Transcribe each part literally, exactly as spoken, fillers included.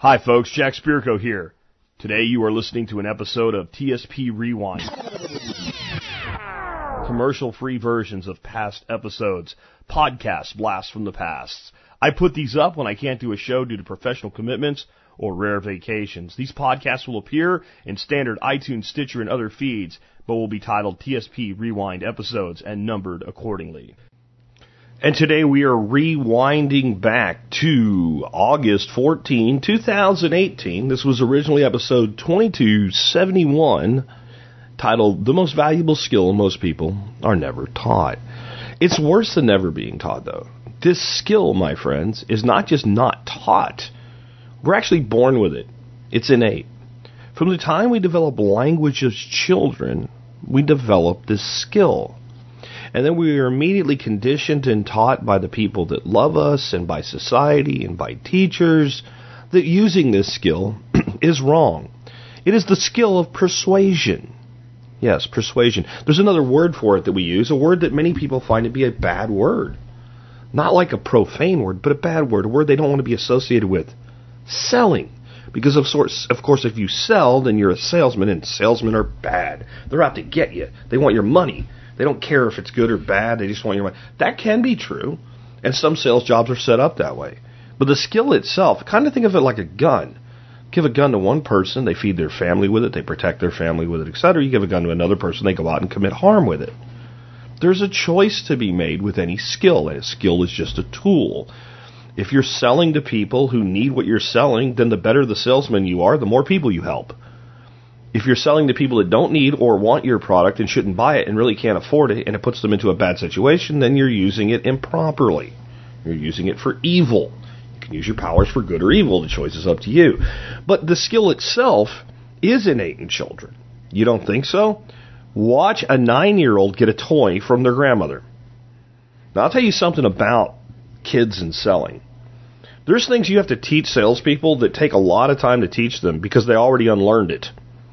Hi folks, Jack Spirko here. Today you are listening to an episode of T S P Rewind. Commercial-free versions of past episodes, podcast blasts from the past. I put these up when I can't do a show due to professional commitments or rare vacations. These podcasts will appear in standard iTunes, Stitcher, and other feeds, but will be titled T S P Rewind episodes and numbered accordingly. And today we are rewinding back to August fourteenth, twenty eighteen. This was originally episode twenty-two seventy-one, titled The Most Valuable Skill Most People Are Never Taught. It's worse than never being taught, though. This skill, my friends, is not just not taught. We're actually born with it. It's innate. From the time we develop language as children, we develop this skill. And then we are immediately conditioned and taught by the people that love us and by society and by teachers that using this skill is wrong. It is the skill of persuasion. Yes, persuasion. There's another word for it that we use, a word that many people find to be a bad word. Not like a profane word, but a bad word, a word they don't want to be associated with. Selling. Because of sorts, of course, if you sell, then you're a salesman, and salesmen are bad. They're out to get you. They want your money. They don't care if it's good or bad. They just want your money. That can be true, and some sales jobs are set up that way. But the skill itself, kind of think of it like a gun. Give a gun to one person, they feed their family with it, they protect their family with it, et cetera. You give a gun to another person, they go out and commit harm with it. There's a choice to be made with any skill, and a skill is just a tool. If you're selling to people who need what you're selling, then the better the salesman you are, the more people you help. If you're selling to people that don't need or want your product and shouldn't buy it and really can't afford it, and it puts them into a bad situation, then you're using it improperly. You're using it for evil. You can use your powers for good or evil. The choice is up to you. But the skill itself is innate in children. You don't think so? Watch a nine-year-old get a toy from their grandmother. Now, I'll tell you something about kids and selling. There's things you have to teach salespeople that take a lot of time to teach them because they already unlearned it.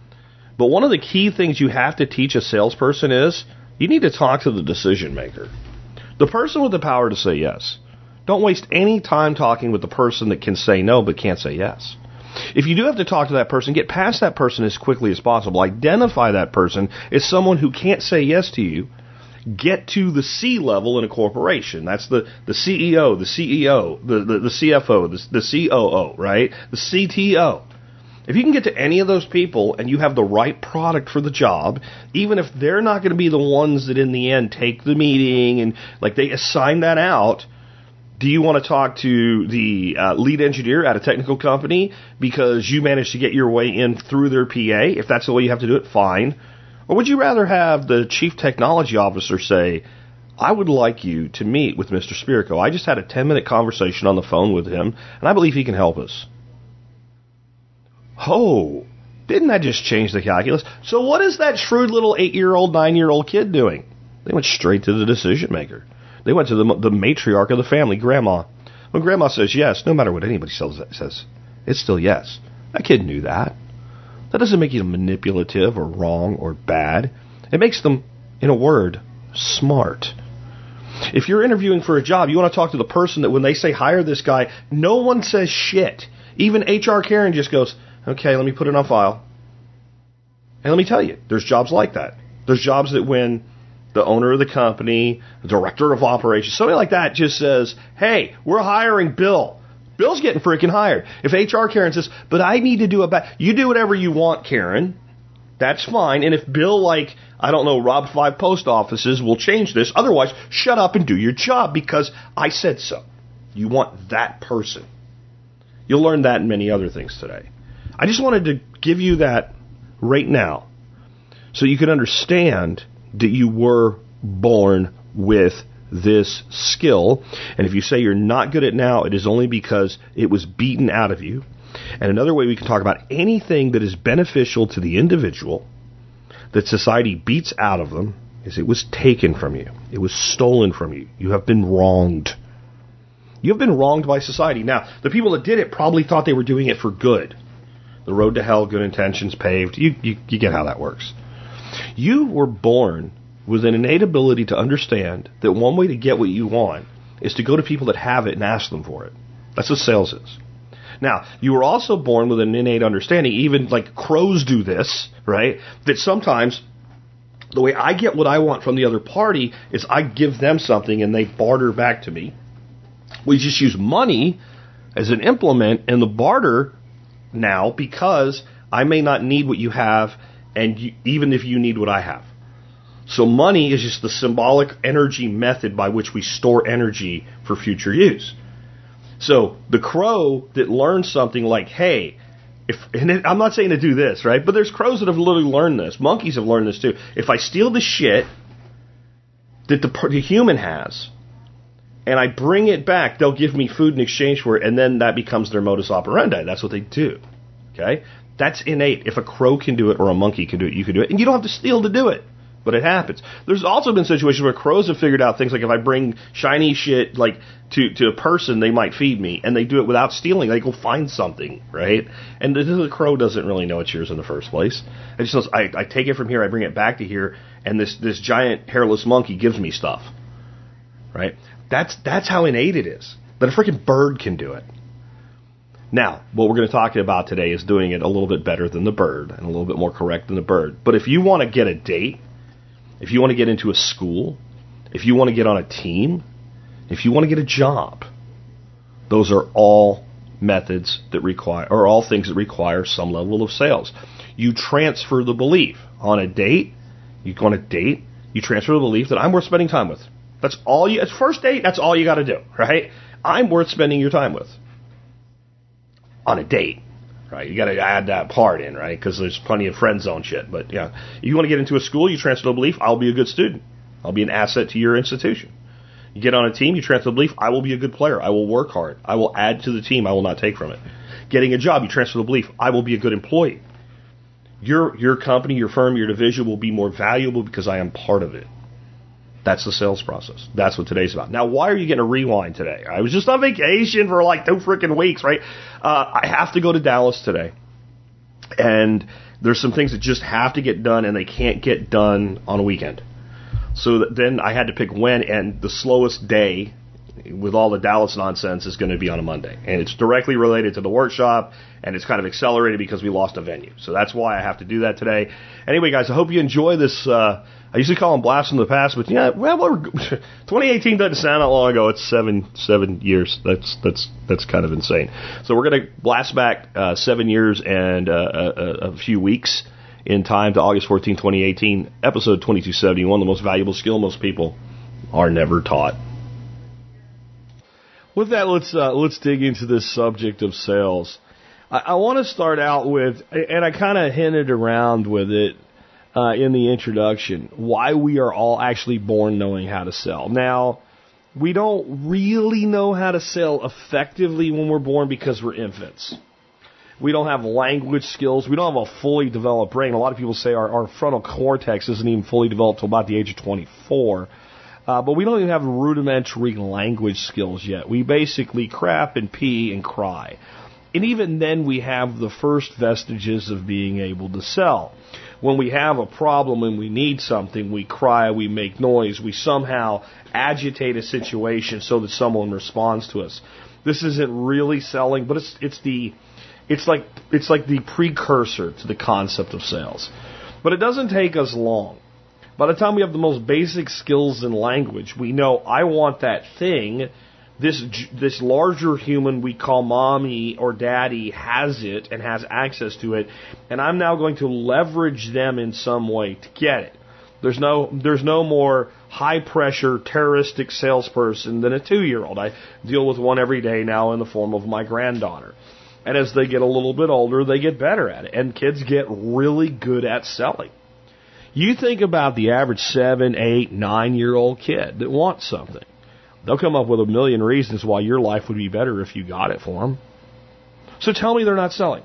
But one of the key things you have to teach a salesperson is you need to talk to the decision maker. The person with the power to say yes. Don't waste any time talking with the person that can say no but can't say yes. If you do have to talk to that person, get past that person as quickly as possible. Identify that person as someone who can't say yes to you. Get to the C level in a corporation. That's the, the C E O, the C E O, the, the, the C F O, the, the C O O, right? The C T O. If you can get to any of those people and you have the right product for the job, even if they're not going to be the ones that in the end take the meeting and like they assign that out, do you want to talk to the uh, lead engineer at a technical company because you managed to get your way in through their P A? If that's the way you have to do it, fine. Or would you rather have the chief technology officer say, I would like you to meet with Mister Spirko. I just had a ten-minute conversation on the phone with him, and I believe he can help us. Oh, didn't that just change the calculus? So what is that shrewd little eight-year-old, nine-year-old kid doing? They went straight to the decision maker. They went to the, the matriarch of the family, Grandma. When Grandma says yes, no matter what anybody says, it's still yes. That kid knew that. That doesn't make you manipulative or wrong or bad. It makes them, in a word, smart. If you're interviewing for a job, you want to talk to the person that when they say hire this guy, no one says shit. Even H R Karen just goes, okay, let me put it on file. And let me tell you, there's jobs like that. There's jobs that when the owner of the company, the director of operations, somebody like that just says, hey, we're hiring Bill. Bill's getting freaking hired. If H R Karen says, but I need to do a back, you do whatever you want, Karen. That's fine. And if Bill, like, I don't know, robbed five post offices, will change this. Otherwise, shut up and do your job because I said so. You want that person. You'll learn that and many other things today. I just wanted to give you that right now so you can understand that you were born with this skill. And if you say you're not good at it now, it is only because it was beaten out of you. And another way we can talk about anything that is beneficial to the individual that society beats out of them is it was taken from you. It was stolen from you. You have been wronged. You have been wronged by society. Now, the people that did it probably thought they were doing it for good. The road to hell, good intentions paved. You, you, you get how that works. You were born with an innate ability to understand that one way to get what you want is to go to people that have it and ask them for it. That's what sales is. Now, you were also born with an innate understanding, even like crows do this, right? That sometimes the way I get what I want from the other party is I give them something and they barter back to me. We just use money as an implement in the barter now because I may not need what you have, and you, even if you need what I have. So money is just the symbolic energy method by which we store energy for future use. So the crow that learns something like, hey, if and it, I'm not saying to do this, right? But there's crows that have literally learned this. Monkeys have learned this too. If I steal the shit that the, the human has, and I bring it back, they'll give me food in exchange for it, and then that becomes their modus operandi. That's what they do. Okay? That's innate. If a crow can do it or a monkey can do it, you can do it. And you don't have to steal to do it. But it happens. There's also been situations where crows have figured out things like if I bring shiny shit like to, to a person, they might feed me. And they do it without stealing. They go find something, right? And the, the crow doesn't really know it's yours in the first place. It just knows, I, I take it from here, I bring it back to here, and this, this giant hairless monkey gives me stuff. Right? That's, that's how innate it is. That a freaking bird can do it. Now, what we're going to talk about today is doing it a little bit better than the bird and a little bit more correct than the bird. But if you want to get a date, if you want to get into a school, if you want to get on a team, if you want to get a job, those are all methods that require, or all things that require some level of sales. You transfer the belief. On a date, you go on a date, you transfer the belief that I'm worth spending time with. That's all you, at first date, that's all you got to do, right? I'm worth spending your time with. On a date. Right, you got to add that part in, right? Because there's plenty of friend zone shit. But yeah, if you want to get into a school, you transfer the belief, I'll be a good student. I'll be an asset to your institution. You get on a team, you transfer the belief, I will be a good player. I will work hard. I will add to the team. I will not take from it. Getting a job, you transfer the belief, I will be a good employee. Your your company, your firm, your division will be more valuable because I am part of it. That's the sales process. That's what today's about. Now, why are you getting a rewind today? I was just on vacation for like two freaking weeks, right? Uh, I have to go to Dallas today. And there's some things that just have to get done, and they can't get done on a weekend. So then I had to pick when, and the slowest day with all the Dallas nonsense is going to be on a Monday. And it's directly related to the workshop, and it's kind of accelerated because we lost a venue. So that's why I have to do that today. Anyway, guys, I hope you enjoy this. Uh, I usually call them blasts from the past, but yeah, well, we're, twenty eighteen doesn't sound that long ago. It's seven seven years. That's that's that's kind of insane. So we're going to blast back uh, seven years and uh, a, a few weeks in time to August fourteenth, twenty eighteen, episode twenty-two seventy-one, the most valuable skill most people are never taught. With that, let's uh, let's dig into this subject of sales. I, I want to start out with, and I kind of hinted around with it uh, in the introduction, why we are all actually born knowing how to sell. Now, we don't really know how to sell effectively when we're born because we're infants. We don't have language skills. We don't have a fully developed brain. A lot of people say our, our frontal cortex isn't even fully developed until about the age of twenty-four. Uh, but we don't even have rudimentary language skills yet. We basically crap and pee and cry. And even then we have the first vestiges of being able to sell. When we have a problem and we need something, we cry, we make noise, we somehow agitate a situation so that someone responds to us. This isn't really selling, but it's it's the it's like it's like the precursor to the concept of sales. But it doesn't take us long. By the time we have the most basic skills in language, we know I want that thing. This this larger human we call mommy or daddy has it and has access to it, and I'm now going to leverage them in some way to get it. There's no there's no more high pressure terroristic salesperson than a two-year-old. I deal with one every day now in the form of my granddaughter. And as they get a little bit older, they get better at it, and kids get really good at selling. You think about the average seven, eight, nine-year-old kid that wants something. They'll come up with a million reasons why your life would be better if you got it for them. So tell me they're not selling.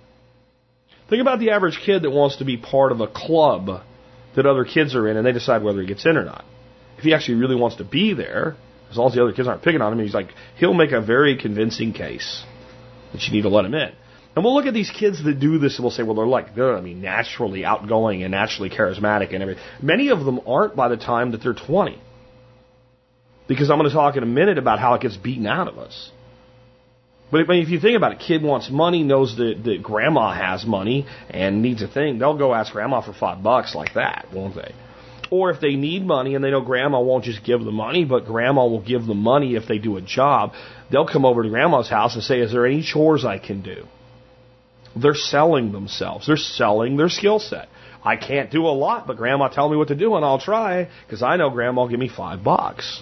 Think about the average kid that wants to be part of a club that other kids are in, and they decide whether he gets in or not. If he actually really wants to be there, as long as the other kids aren't picking on him, he's like, he'll make a very convincing case that you need to let him in. And we'll look at these kids that do this and we'll say, well, they're like, they're, I mean, naturally outgoing and naturally charismatic and everything. Many of them aren't by the time that they're twenty. Because I'm going to talk in a minute about how it gets beaten out of us. But if, if you think about it, kid wants money, knows that, that grandma has money and needs a thing, they'll go ask grandma for five bucks like that, won't they? Or if they need money and they know grandma won't just give them money, but grandma will give them money if they do a job, they'll come over to grandma's house and say, is there any chores I can do? They're selling themselves. They're selling their skill set. I can't do a lot, but grandma tell me what to do and I'll try because I know grandma will give me five bucks.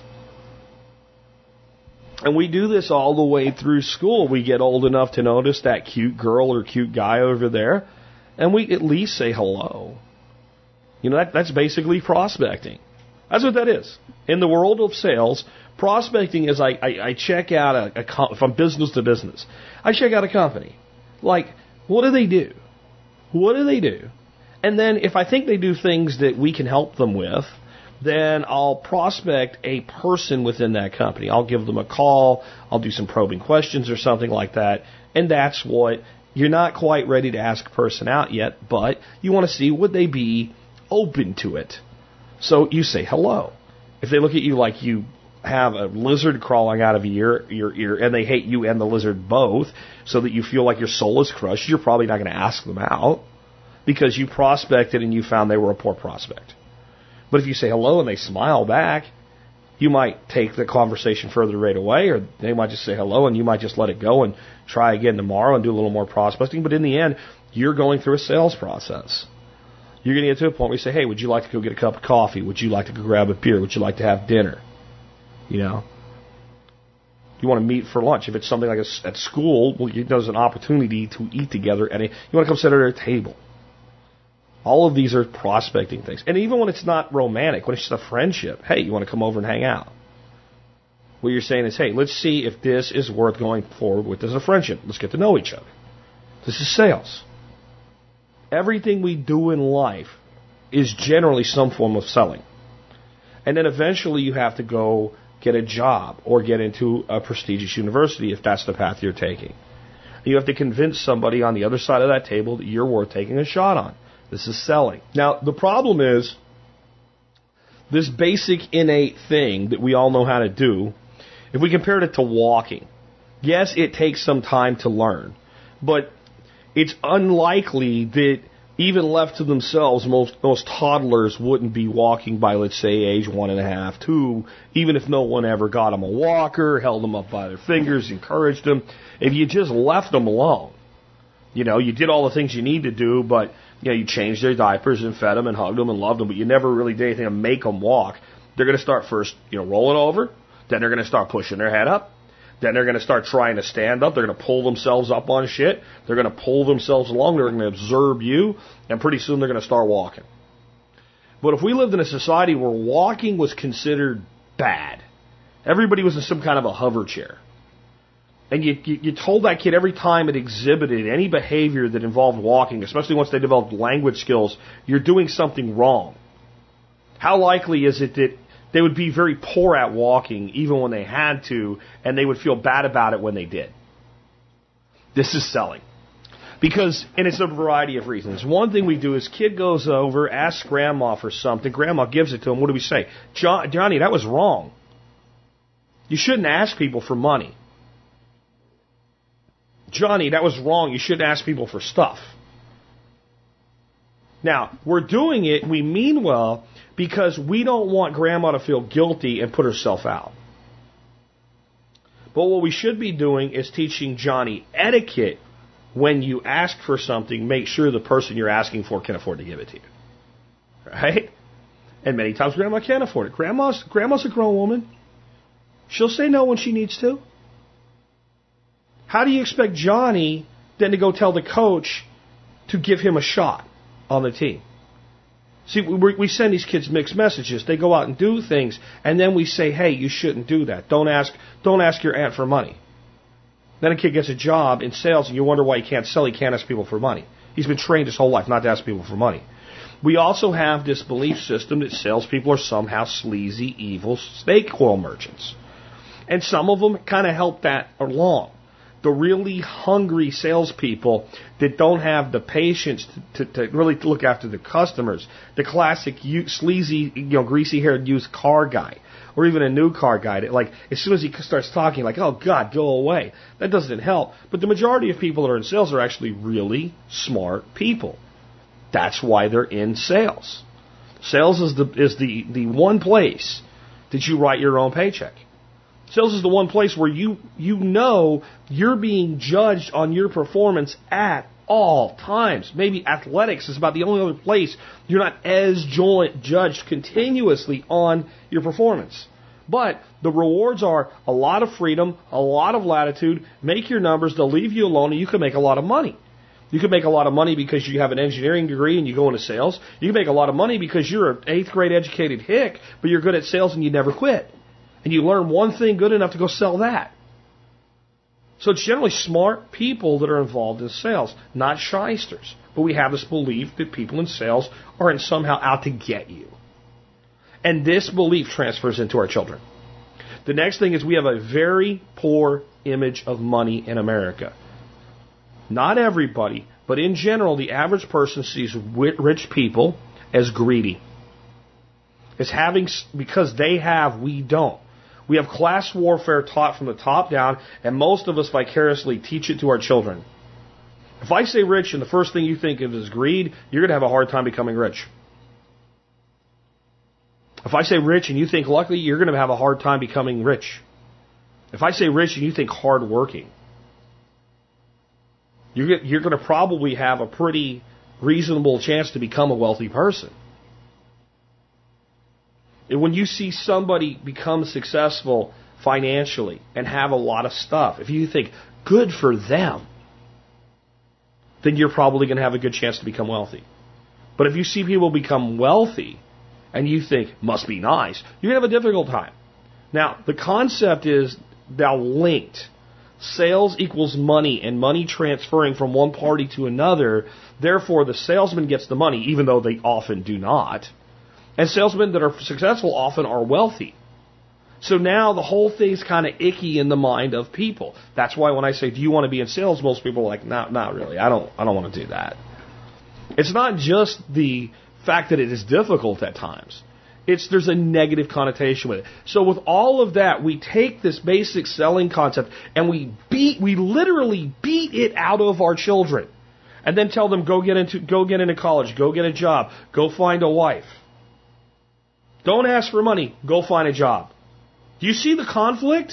And we do this all the way through school. We get old enough to notice that cute girl or cute guy over there, and we at least say hello. You know, that, that's basically prospecting. That's what that is. In the world of sales, prospecting is I, I, I check out a, a, from business to business. I check out a company. Like, what do they do? What do they do? And then if I think they do things that we can help them with, then I'll prospect a person within that company. I'll give them a call. I'll do some probing questions or something like that. And that's what, you're not quite ready to ask a person out yet, but you want to see, would they be open to it? So you say hello. If they look at you like you have a lizard crawling out of your, your ear and they hate you and the lizard both, so that you feel like your soul is crushed, you're probably not going to ask them out because you prospected and you found they were a poor prospect. But if you say hello and they smile back, you might take the conversation further right away, or they might just say hello and you might just let it go and try again tomorrow and do a little more prospecting. But in the end, you're going through a sales process. You're going to get to a point where you say, hey, would you like to go get a cup of coffee? Would you like to go grab a beer? Would you like to have dinner? You know, you want to meet for lunch. If it's something like a, at school, well, there's an opportunity to eat together. And you want to come sit at a table. All of these are prospecting things. And even when it's not romantic, when it's just a friendship, hey, you want to come over and hang out. What you're saying is, hey, let's see if this is worth going forward with as a friendship. Let's get to know each other. This is sales. Everything we do in life is generally some form of selling. And then eventually you have to go get a job or get into a prestigious university if that's the path you're taking. You have to convince somebody on the other side of that table that you're worth taking a shot on. This is selling. Now, the problem is this basic innate thing that we all know how to do, if we compared it to walking, yes, it takes some time to learn, but it's unlikely that even left to themselves, most most toddlers wouldn't be walking by, let's say, age one and a half, two, even if no one ever got them a walker, held them up by their fingers, encouraged them. If you just left them alone, you know, you did all the things you need to do, but, you know, you changed their diapers and fed them and hugged them and loved them, but you never really did anything to make them walk. They're going to start first, you know, rolling over. Then they're going to start pushing their head up. Then they're going to start trying to stand up. They're going to pull themselves up on shit. They're going to pull themselves along. They're going to observe you. And pretty soon they're going to start walking. But if we lived in a society where walking was considered bad, everybody was in some kind of a hover chair, and you, you, you told that kid every time it exhibited any behavior that involved walking, especially once they developed language skills, you're doing something wrong. How likely is it that they would be very poor at walking even when they had to, and they would feel bad about it when they did? This is selling. Because, and it's a variety of reasons. One thing we do is kid goes over, asks grandma for something. Grandma gives it to him. What do we say? John, Johnny, that was wrong. You shouldn't ask people for money. Johnny, that was wrong. You shouldn't ask people for stuff. Now, we're doing it, we mean well, because we don't want grandma to feel guilty and put herself out. But what we should be doing is teaching Johnny etiquette. When you ask for something, make sure the person you're asking for can afford to give it to you. Right? And many times grandma can't afford it. Grandma's, grandma's a grown woman. She'll say no when she needs to. How do you expect Johnny then to go tell the coach to give him a shot on the team? See, we, we send these kids mixed messages. They go out and do things, and then we say, hey, you shouldn't do that. Don't ask, don't ask your aunt for money. Then a kid gets a job in sales, and you wonder why he can't sell. He can't ask people for money. He's been trained his whole life not to ask people for money. We also have this belief system that salespeople are somehow sleazy, evil snake oil merchants. And some of them kind of help that along. the really hungry salespeople that don't have the patience to, to, to really look after the customers. The classic sleazy, you know, greasy-haired used car guy, or even a new car guy. That, like, as soon as he starts talking, like, oh, God, go away. That doesn't help. But the majority of people that are in sales are actually really smart people. That's why they're in sales. Sales is the is the, the one place that you write your own paycheck. Sales is the one place where you you know you're being judged on your performance at all times. Maybe athletics is about the only other place you're not as joint judged continuously on your performance. But the rewards are a lot of freedom, a lot of latitude. Make your numbers, they'll leave you alone, and you can make a lot of money. You can make a lot of money because you have an engineering degree and you go into sales. You can make a lot of money because you're an eighth grade educated hick, but you're good at sales and you never quit. And you learn one thing good enough to go sell that. So it's generally smart people that are involved in sales, not shysters. But we have this belief that people in sales are somehow out to get you. And this belief transfers into our children. The next thing is we have a very poor image of money in America. Not everybody, but in general, the average person sees rich people as greedy. As having, because they have, we don't. We have class warfare taught from the top down, and most of us vicariously teach it to our children. If I say rich and the first thing you think of is greed, you're going to have a hard time becoming rich. If I say rich and you think lucky, you're going to have a hard time becoming rich. If I say rich and you think hardworking, you're, you're going to probably have a pretty reasonable chance to become a wealthy person. And when you see somebody become successful financially and have a lot of stuff, if you think, good for them, then you're probably going to have a good chance to become wealthy. But if you see people become wealthy and you think, must be nice, you're going to have a difficult time. Now, the concept is now linked. Sales equals money, and money transferring from one party to another. Therefore, the salesman gets the money, even though they often do not. And salesmen that are successful often are wealthy. So now the whole thing's kind of icky in the mind of people. That's why when I say, do you want to be in sales, most people are like, no, not really. I don't, I don't want to do that. It's not just the fact that it is difficult at times. It's there's a negative connotation with it. So with all of that, we take this basic selling concept and we beat, we literally beat it out of our children, and then tell them go get into, go get into college, go get a job, go find a wife. Don't ask for money, go find a job. Do you see the conflict?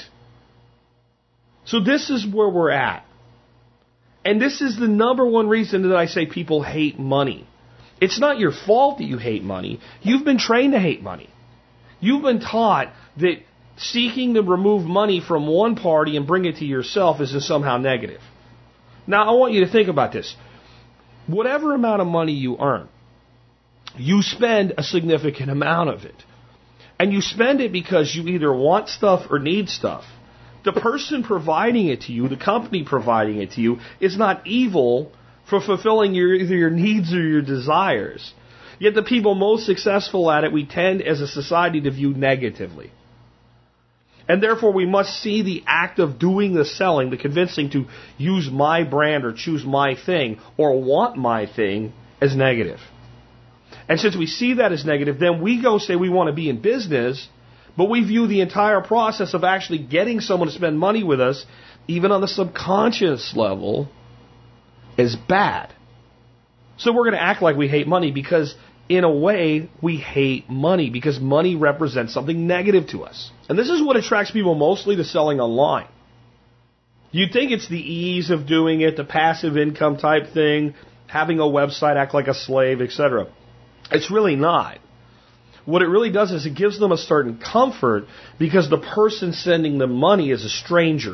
So this is where we're at. And this is the number one reason that I say people hate money. It's not your fault that you hate money. You've been trained to hate money. You've been taught that seeking to remove money from one party and bring it to yourself is somehow negative. Now, I want you to think about this. Whatever amount of money you earn, you spend a significant amount of it. And you spend it because you either want stuff or need stuff. The person providing it to you, the company providing it to you, is not evil for fulfilling your, either your needs or your desires. Yet the people most successful at it, we tend as a society to view negatively. And therefore we must see the act of doing the selling, the convincing to use my brand or choose my thing or want my thing as negative. And since we see that as negative, then we go say we want to be in business, but we view the entire process of actually getting someone to spend money with us, even on the subconscious level, as bad. So we're going to act like we hate money because, in a way, we hate money because money represents something negative to us. And this is what attracts people mostly to selling online. You'd think it's the ease of doing it, the passive income type thing, having a website, act like a slave, et cetera. It's really not. What it really does is it gives them a certain comfort because the person sending them money is a stranger.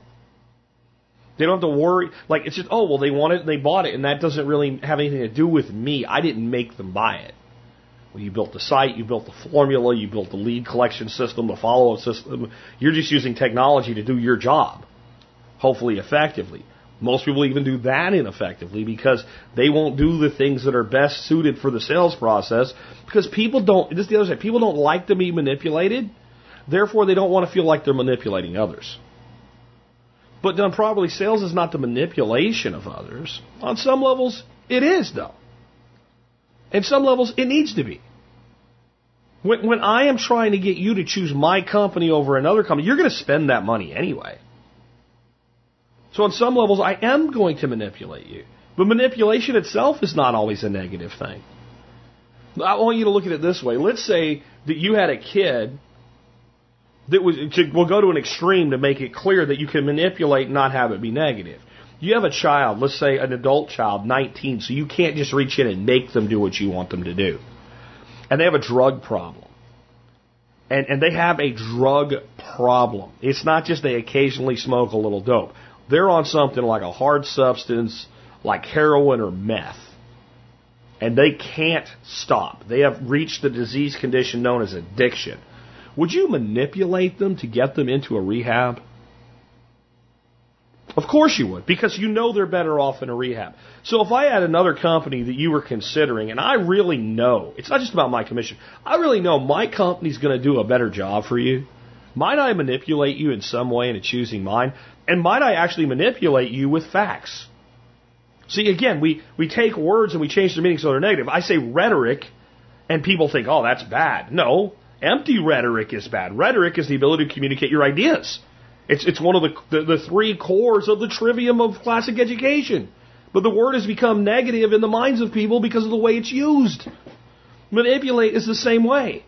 They don't have to worry. Like, it's just, oh, well, they want it and they bought it, and that doesn't really have anything to do with me. I didn't make them buy it. Well, you built the site, you built the formula, you built the lead collection system, the follow-up system. You're just using technology to do your job, hopefully effectively. Most people even do that ineffectively because they won't do the things that are best suited for the sales process because people don't, this is the other side, people don't like to be manipulated. Therefore, they don't want to feel like they're manipulating others. But done properly, sales is not the manipulation of others. On some levels, it is, though. And some levels, it needs to be. When, when I am trying to get you to choose my company over another company, you're going to spend that money anyway. So on some levels, I am going to manipulate you. But manipulation itself is not always a negative thing. I want you to look at it this way. Let's say that you had a kid that was, to, we'll go to an extreme to make it clear that you can manipulate and not have it be negative. You have a child, let's say an adult child, nineteen, so you can't just reach in and make them do what you want them to do. And they have a drug problem. And, and they have a drug problem. It's not just they occasionally smoke a little dope. They're on something like a hard substance, like heroin or meth. And they can't stop. They have reached the disease condition known as addiction. Would you manipulate them to get them into a rehab? Of course you would, because you know they're better off in a rehab. So if I had another company that you were considering, and I really know, it's not just about my commission, I really know my company's going to do a better job for you. Might I manipulate you in some way into choosing mine? And might I actually manipulate you with facts? See, again, we, we take words and we change their meaning so they're negative. I say rhetoric, and people think, oh, that's bad. No, empty rhetoric is bad. Rhetoric is the ability to communicate your ideas. It's it's one of the, the, the three cores of the trivium of classic education. But the word has become negative in the minds of people because of the way it's used. Manipulate is the same way.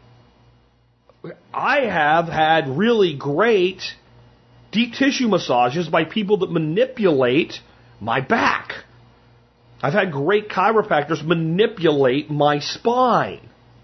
I have had really great deep tissue massages by people that manipulate my back. I've had great chiropractors manipulate my spine.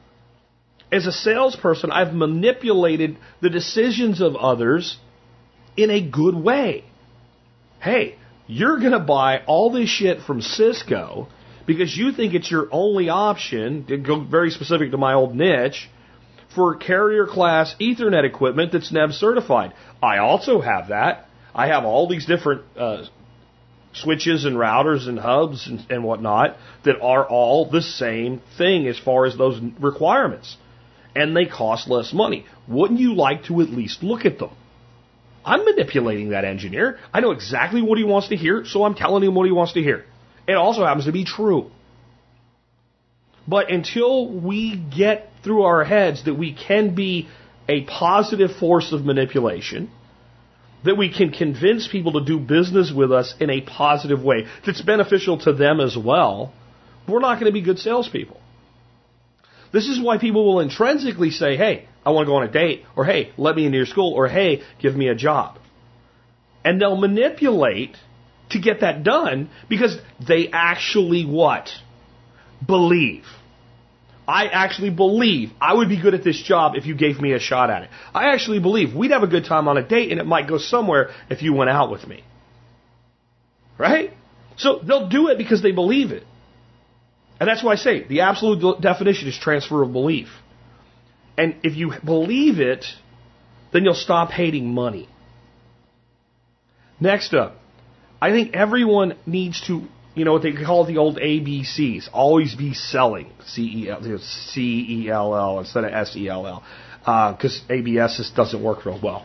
As a salesperson, I've manipulated the decisions of others in a good way. Hey, you're going to buy all this shit from Cisco because you think it's your only option, to go very specific to my old niche, for carrier class Ethernet equipment that's N E B certified. I also have that. I have all these different uh, switches and routers and hubs and, and whatnot that are all the same thing as far as those requirements. And they cost less money. Wouldn't you like to at least look at them? I'm manipulating that engineer. I know exactly what he wants to hear, so I'm telling him what he wants to hear. It also happens to be true. But until we get through our heads that we can be a positive force of manipulation, that we can convince people to do business with us in a positive way that's beneficial to them as well, we're not going to be good salespeople. This is why people will intrinsically say, hey, I want to go on a date, or hey, let me into your school, or hey, give me a job. And they'll manipulate to get that done because they actually what? Believe. I actually believe I would be good at this job if you gave me a shot at it. I actually believe we'd have a good time on a date and it might go somewhere if you went out with me. Right? So they'll do it because they believe it. And that's why I say the absolute definition is transfer of belief. And if you believe it, then you'll stop hating money. Next up, I think everyone needs to, you know what they call it, the old A B Cs. Always be selling. C E L, C E L L instead of S E L L. Because uh, A B S just doesn't work real well.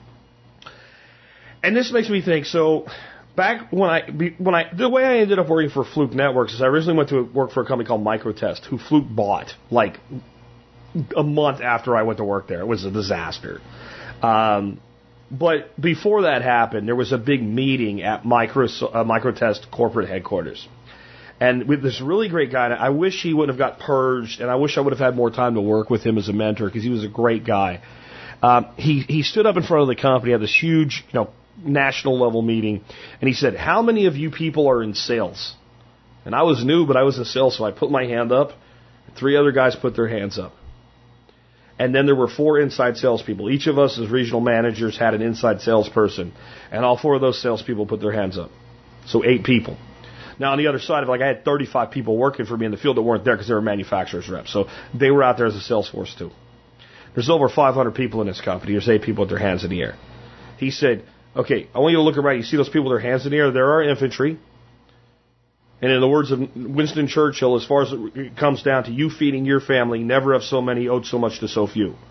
And this makes me think, so back when I, when I, the way I ended up working for Fluke Networks is I originally went to work for a company called Microtest, who Fluke bought, like, a month after I went to work there. It was a disaster. Um, but before that happened, there was a big meeting at Micro, uh, Microtest corporate headquarters. And with this really great guy, I wish he wouldn't have got purged, and I wish I would have had more time to work with him as a mentor, because he was a great guy. Um, he, he stood up in front of the company, had this huge, you know, national level meeting, and he said, how many of you people are in sales? And I was new, but I was in sales, so I put my hand up. Three other guys put their hands up. And then there were four inside salespeople. Each of us as regional managers had an inside salesperson. And all four of those salespeople put their hands up. So eight people. Now on the other side of it, like I had thirty-five people working for me in the field that weren't there because they were manufacturers reps. So they were out there as a sales force too. There's over five hundred people in this company. There's eight people with their hands in the air. He said, okay, I want you to look around. You see those people with their hands in the air? They're our infantry. And in the words of Winston Churchill, as far as it comes down to you feeding your family, never have so many owed so much to so few.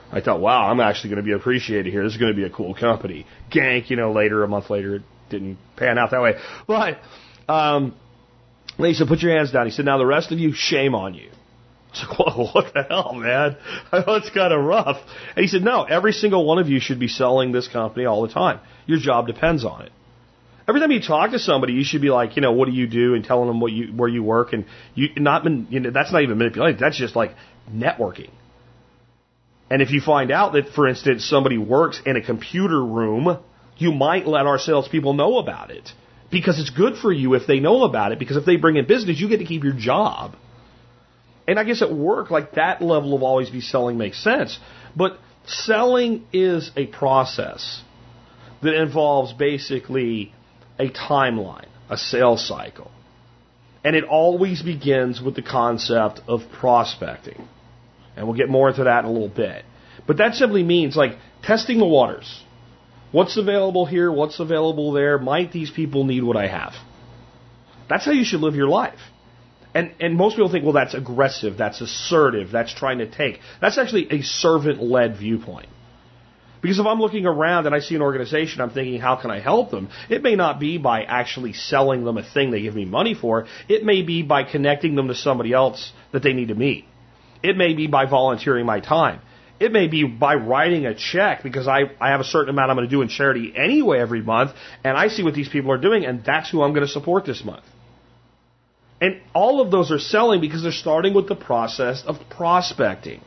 I thought, wow, I'm actually going to be appreciated here. This is going to be a cool company. Gank, you know, later, a month later, it didn't pan out that way. But um, he said, put your hands down. He said, now the rest of you, shame on you. I was like, whoa, what the hell, man? I know it's kind of rough. And he said, no, every single one of you should be selling this company all the time. Your job depends on it. Every time you talk to somebody, you should be like, you know, what do you do, and telling them what you where you work, and you not you know that's not even manipulating. That's just like networking. And if you find out that, for instance, somebody works in a computer room, you might let our salespeople know about it because it's good for you if they know about it. Because if they bring in business, you get to keep your job. And I guess at work, like that level of always be selling makes sense. But selling is a process that involves basically a timeline, a sales cycle. And it always begins with the concept of prospecting. And we'll get more into that in a little bit. But that simply means like testing the waters. What's available here? What's available there? Might these people need what I have? That's how you should live your life. And and most people think, well, that's aggressive, that's assertive, that's trying to take. That's actually a servant-led viewpoint. Because if I'm looking around and I see an organization, I'm thinking, how can I help them? It may not be by actually selling them a thing they give me money for. It may be by connecting them to somebody else that they need to meet. It may be by volunteering my time. It may be by writing a check because I, I have a certain amount I'm going to do in charity anyway every month, and I see what these people are doing, and that's who I'm going to support this month. And all of those are selling because they're starting with the process of prospecting.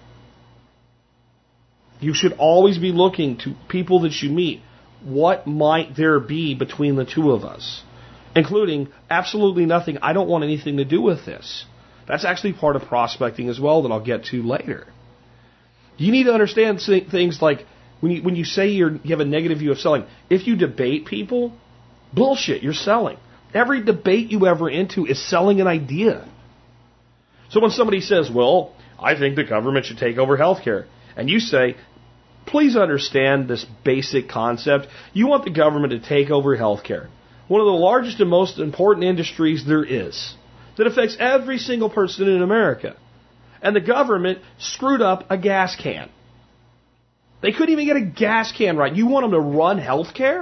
You should always be looking to people that you meet. What might there be between the two of us? Including absolutely nothing. I don't want anything to do with this. That's actually part of prospecting as well that I'll get to later. You need to understand things like when you, when you say you're, you have a negative view of selling, if you debate people, bullshit, you're selling. Every debate you ever into is selling an idea. So when somebody says, well, I think the government should take over healthcare, and you say, please understand this basic concept. You want the government to take over healthcare, one of the largest and most important industries there is, that affects every single person in America. And the government screwed up a gas can. They couldn't even get a gas can right. You want them to run healthcare?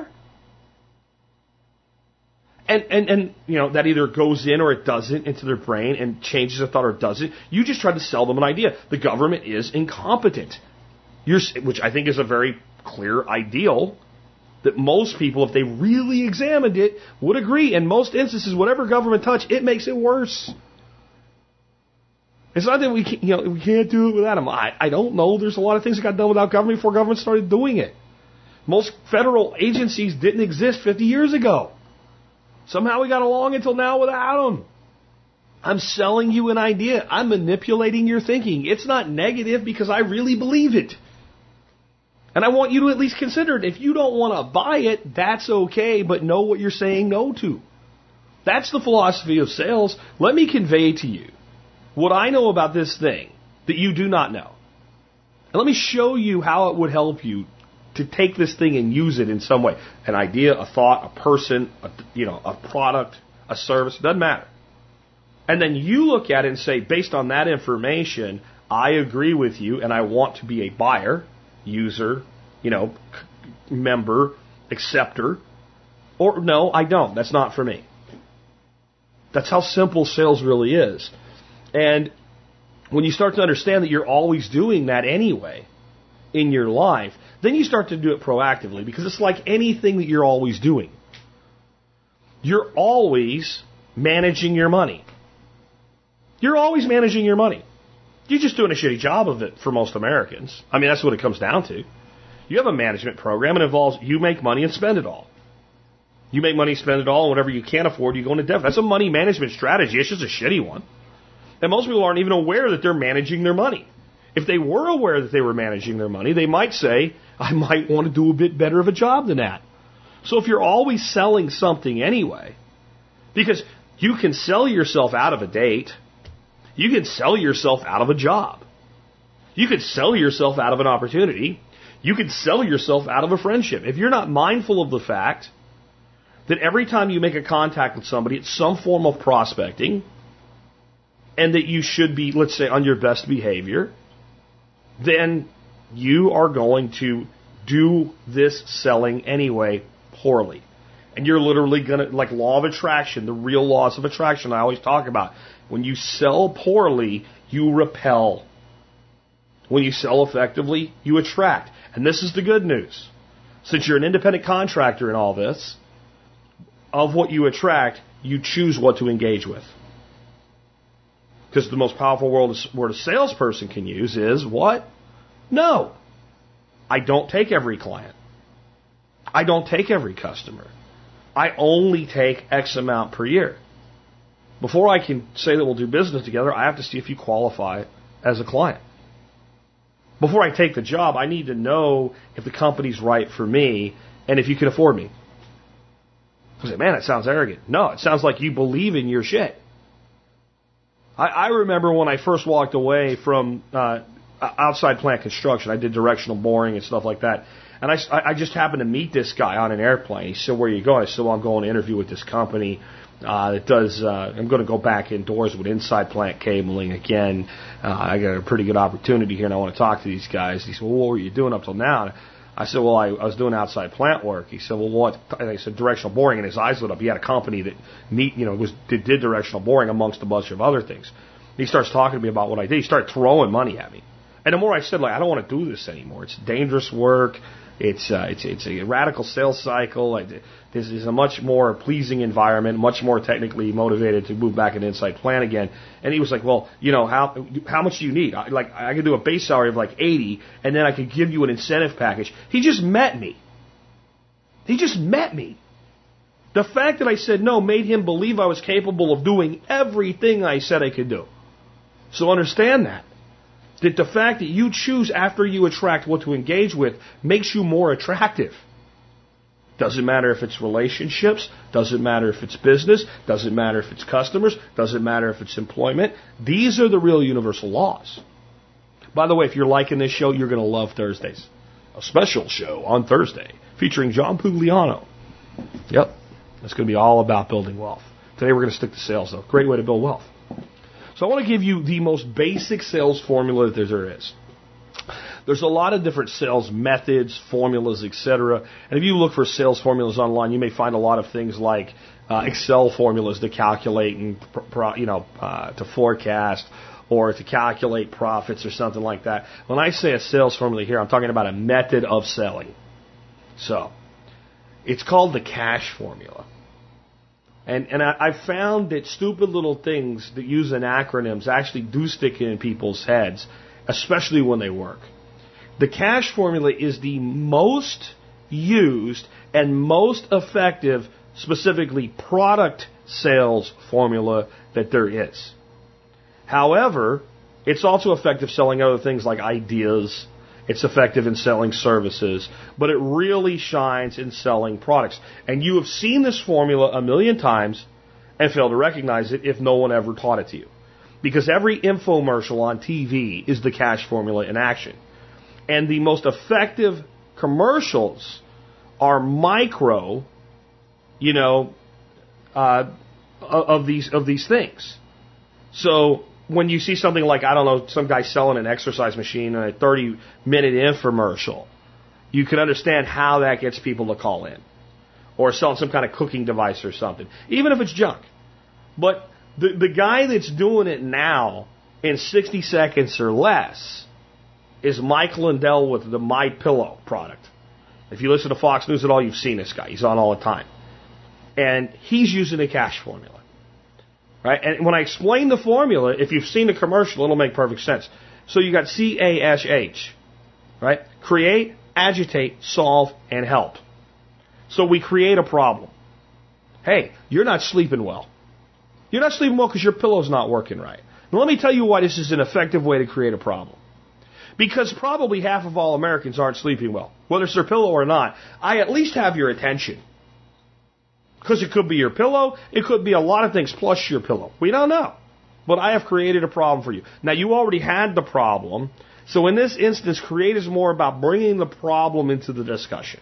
And, and, and, you know, that either goes in or it doesn't into their brain and changes a thought or it doesn't. You just try to sell them an idea. The government is incompetent. You're, which I think is a very clear ideal that most people, if they really examined it, would agree. In most instances, whatever government touch, it makes it worse. It's not that we can't, you know, we can't do it without them. I, I don't know. There's a lot of things that got done without government before government started doing it. Most federal agencies didn't exist fifty years ago. Somehow we got along until now without them. I'm selling you an idea. I'm manipulating your thinking. It's not negative because I really believe it. And I want you to at least consider it. If you don't want to buy it, that's okay, but know what you're saying no to. That's the philosophy of sales. Let me convey to you what I know about this thing that you do not know. And let me show you how it would help you to take this thing and use it in some way. An idea, a thought, a person, a, you know, a product, a service, doesn't matter. And then you look at it and say, based on that information, I agree with you and I want to be a buyer, user, you know, member, acceptor. Or no, I don't. That's not for me. That's how simple sales really is. And when you start to understand that you're always doing that anyway in your life, then you start to do it proactively because it's like anything that you're always doing. You're always managing your money. You're always managing your money. You're just doing a shitty job of it for most Americans. I mean, that's what it comes down to. You have a management program. It involves you make money and spend it all. You make money, spend it all, and whatever you can't afford, you go into debt. That's a money management strategy. It's just a shitty one. And most people aren't even aware that they're managing their money. If they were aware that they were managing their money, they might say, I might want to do a bit better of a job than that. So if you're always selling something anyway, because you can sell yourself out of a date, you can sell yourself out of a job, you could sell yourself out of an opportunity, you could sell yourself out of a friendship. If you're not mindful of the fact that every time you make a contact with somebody, it's some form of prospecting, and that you should be, let's say, on your best behavior, then you are going to do this selling anyway poorly. And you're literally going to, like law of attraction, the real laws of attraction I always talk about. When you sell poorly, you repel. When you sell effectively, you attract. And this is the good news. Since you're an independent contractor in all this, of what you attract, you choose what to engage with. Because the most powerful word a salesperson can use is what? No. I don't take every client. I don't take every customer. I only take X amount per year. Before I can say that we'll do business together, I have to see if you qualify as a client. Before I take the job, I need to know if the company's right for me and if you can afford me. I say, man, that sounds arrogant. No, it sounds like you believe in your shit. I, I remember when I first walked away from uh, outside plant construction, I did directional boring and stuff like that. And I, I just happened to meet this guy on an airplane. He said, where are you going? I said, well, I'm going to interview with this company uh, that does, uh, I'm going to go back indoors with inside plant cabling again. Uh, I got a pretty good opportunity here and I want to talk to these guys. He said, well, what were you doing up till now? I said, well, I, I was doing outside plant work. He said, well, what? And I said, directional boring. And his eyes lit up. He had a company that neat, you know, was did, did directional boring amongst a bunch of other things. He starts talking to me about what I did. He started throwing money at me. And the more I said, like, I don't want to do this anymore. It's dangerous work. It's uh, it's it's a radical sales cycle. This is a much more pleasing environment, much more technically motivated to move back into inside plant again. And he was like, well, you know, how how much do you need? I, like, I could do a base salary of like eighty, and then I could give you an incentive package. He just met me. He just met me. The fact that I said no made him believe I was capable of doing everything I said I could do. So understand that. That the fact that you choose after you attract what to engage with makes you more attractive. Doesn't matter if it's relationships, doesn't matter if it's business, doesn't matter if it's customers, doesn't matter if it's employment. These are the real universal laws. By the way, if you're liking this show, you're going to love Thursdays. A special show on Thursday featuring John Pugliano. Yep, it's going to be all about building wealth. Today we're going to stick to sales, though. Great way to build wealth. So I want to give you the most basic sales formula that there is. There's a lot of different sales methods, formulas, et cetera. And if you look for sales formulas online, you may find a lot of things like uh, Excel formulas to calculate and pro, you know uh, to forecast or to calculate profits or something like that. When I say a sales formula here, I'm talking about a method of selling. So it's called the cash formula. And and I, I found that stupid little things that use an acronyms actually do stick in people's heads, especially when they work. The cash formula is the most used and most effective, specifically product sales formula that there is. However, it's also effective selling other things like ideas. It's effective in selling services, but it really shines in selling products. And you have seen this formula a million times and failed to recognize it if no one ever taught it to you. Because every infomercial on T V is the cash formula in action. And the most effective commercials are micro, you know, uh, of these of these things. So when you see something like, I don't know, some guy selling an exercise machine in a thirty-minute infomercial, you can understand how that gets people to call in. Or selling some kind of cooking device or something. Even if it's junk. But the, the guy that's doing it now in sixty seconds or less is Mike Lindell with the MyPillow product. If you listen to Fox News at all, you've seen this guy. He's on all the time. And he's using a cash formula. Right? And when I explain the formula, if you've seen the commercial, it'll make perfect sense. So you got C A S H, right? Create, agitate, solve, and help. So we create a problem. Hey, you're not sleeping well. You're not sleeping well because your pillow's not working right. Now let me tell you why this is an effective way to create a problem. Because probably half of all Americans aren't sleeping well. Whether it's their pillow or not, I at least have your attention. Because it could be your pillow, it could be a lot of things plus your pillow. We don't know. But I have created a problem for you. Now, you already had the problem, so in this instance, create is more about bringing the problem into the discussion.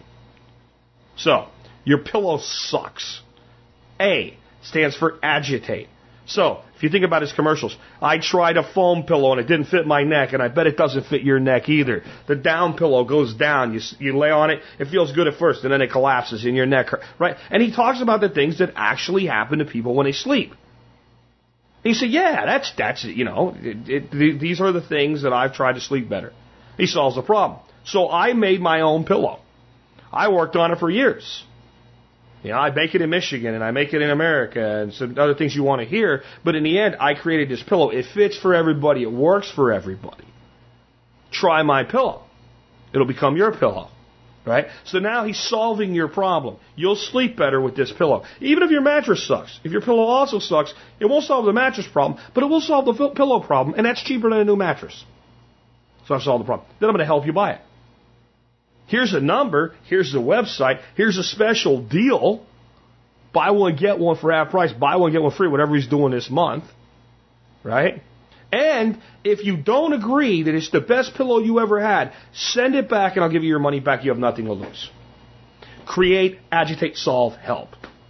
So, your pillow sucks. A stands for agitate. So, if you think about his commercials, I tried a foam pillow and it didn't fit my neck, and I bet it doesn't fit your neck either. The down pillow goes down. You, you lay on it, it feels good at first, and then it collapses in your neck, right? And he talks about the things that actually happen to people when they sleep. And you say, yeah, that's, that's you know, it, it, these are the things that I've tried to sleep better. He solves the problem. So I made my own pillow. I worked on it for years. You know, I make it in Michigan, and I make it in America, and some other things you want to hear. But in the end, I created this pillow. It fits for everybody. It works for everybody. Try my pillow. It'll become your pillow. Right? So now he's solving your problem. You'll sleep better with this pillow. Even if your mattress sucks. If your pillow also sucks, it won't solve the mattress problem, but it will solve the pillow problem, and that's cheaper than a new mattress. So I've solved the problem. Then I'm going to help you buy it. Here's a number, here's the website, here's a special deal. Buy one, get one for half price, buy one, get one free, whatever he's doing this month. Right? And if you don't agree that it's the best pillow you ever had, send it back and I'll give you your money back. You have nothing to lose. Create, agitate, solve, help.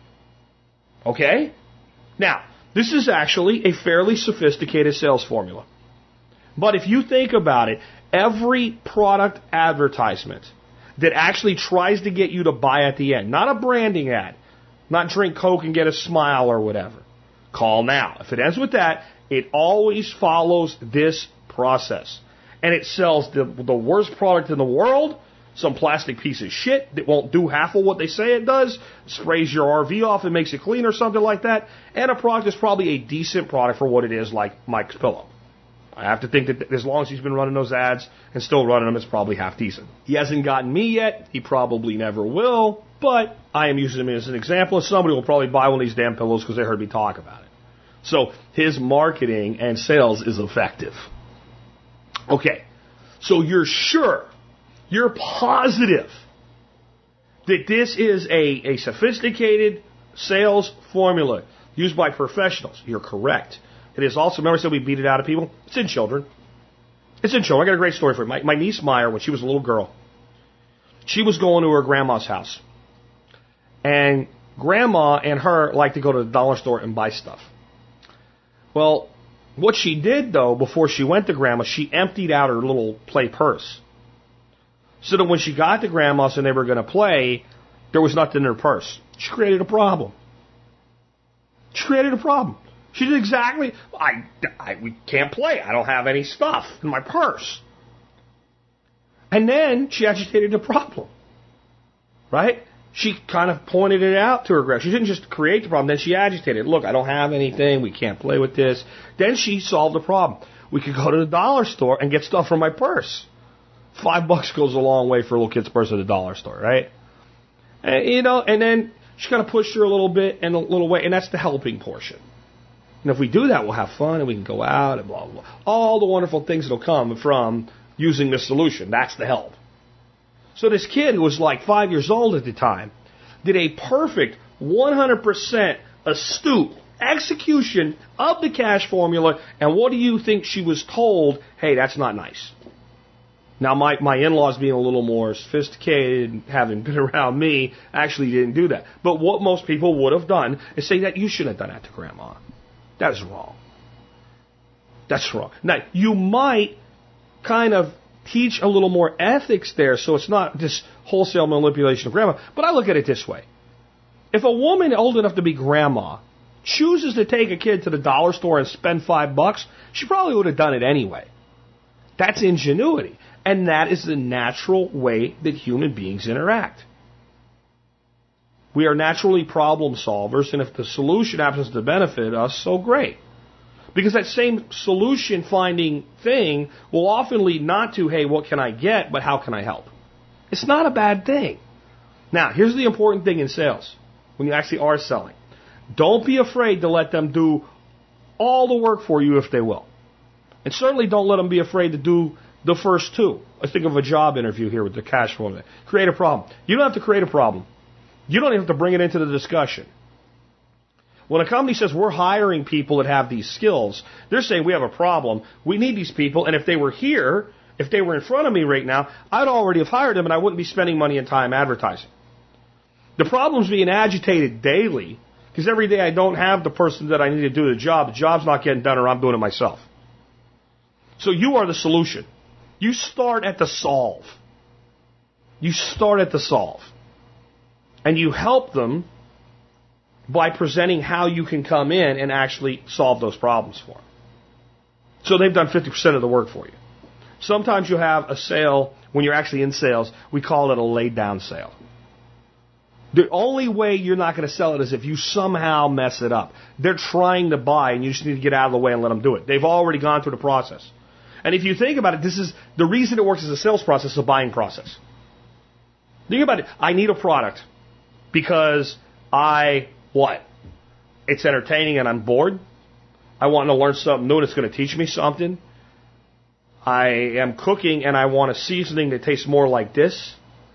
Okay? Now, this is actually a fairly sophisticated sales formula. But if you think about it, every product advertisement that actually tries to get you to buy at the end, not a branding ad, not drink Coke and get a smile or whatever, call now. If it ends with that, it always follows this process. And it sells the, the worst product in the world, some plastic piece of shit that won't do half of what they say it does, sprays your R V off and makes it clean or something like that, and a product that's probably a decent product for what it is, like Mike's Pillow. I have to think that as long as he's been running those ads and still running them, it's probably half decent. He hasn't gotten me yet. He probably never will. But I am using him as an example, and somebody will probably buy one of these damn pillows because they heard me talk about it. So his marketing and sales is effective. Okay, so you're sure, you're positive that this is a, a sophisticated sales formula used by professionals. You're correct. It is also, remember I said we beat it out of people? It's in children. It's in children. I got a great story for you. My, my niece Meyer, when she was a little girl, she was going to her grandma's house. And grandma and her liked to go to the dollar store and buy stuff. Well, what she did, though, before she went to grandma, she emptied out her little play purse. So that when she got to grandma's and they were going to play, there was nothing in her purse. She created a problem. She created a problem. She did exactly, I, I, we can't play. I don't have any stuff in my purse. And then she agitated the problem. Right? She kind of pointed it out to her grandma. She didn't just create the problem. Then she agitated. Look, I don't have anything. We can't play with this. Then she solved the problem. We could go to the dollar store and get stuff from my purse. Five bucks goes a long way for a little kid's purse at the dollar store, right? And, you know, and then she kind of pushed her a little bit and a little way, and that's the helping portion. And if we do that, we'll have fun and we can go out and blah, blah, blah. All the wonderful things that will come from using this solution. That's the help. So this kid who was like five years old at the time did a perfect one hundred percent astute execution of the cash formula. And what do you think she was told? Hey, that's not nice. Now, my, my in-laws being a little more sophisticated, having been around me, actually didn't do that. But what most people would have done is say that you shouldn't have done that to grandma. That is wrong. That's wrong. Now, you might kind of teach a little more ethics there so it's not just wholesale manipulation of grandma. But I look at it this way. If a woman old enough to be grandma chooses to take a kid to the dollar store and spend five bucks, she probably would have done it anyway. That's ingenuity. And that is the natural way that human beings interact. We are naturally problem solvers, and if the solution happens to benefit us, so great. Because that same solution-finding thing will often lead not to, hey, what can I get, but how can I help? It's not a bad thing. Now, here's the important thing in sales, when you actually are selling. Don't be afraid to let them do all the work for you if they will. And certainly don't let them be afraid to do the first two. Let's think of a job interview here with the cash formula. Create a problem. You don't have to create a problem. You don't even have to bring it into the discussion. When a company says we're hiring people that have these skills, they're saying we have a problem. We need these people, and if they were here, if they were in front of me right now, I'd already have hired them, and I wouldn't be spending money and time advertising. The problem's being agitated daily Because every day I don't have the person that I need to do the job. The job's not getting done or I'm doing it myself. So you are the solution. You start at the solve. You start at the solve. And you help them by presenting how you can come in and actually solve those problems for them. So they've done fifty percent of the work for you. Sometimes you have a sale, when you're actually in sales, we call it a laid down sale. The only way you're not going to sell it is if you somehow mess it up. They're trying to buy and you just need to get out of the way and let them do it. They've already gone through the process. And if you think about it, this is the reason it works as a sales process is a buying process. Think about it. I need a product because I, what? It's entertaining and I'm bored. I want to learn something new and it's going to teach me something. I am cooking and I want a seasoning that tastes more like this.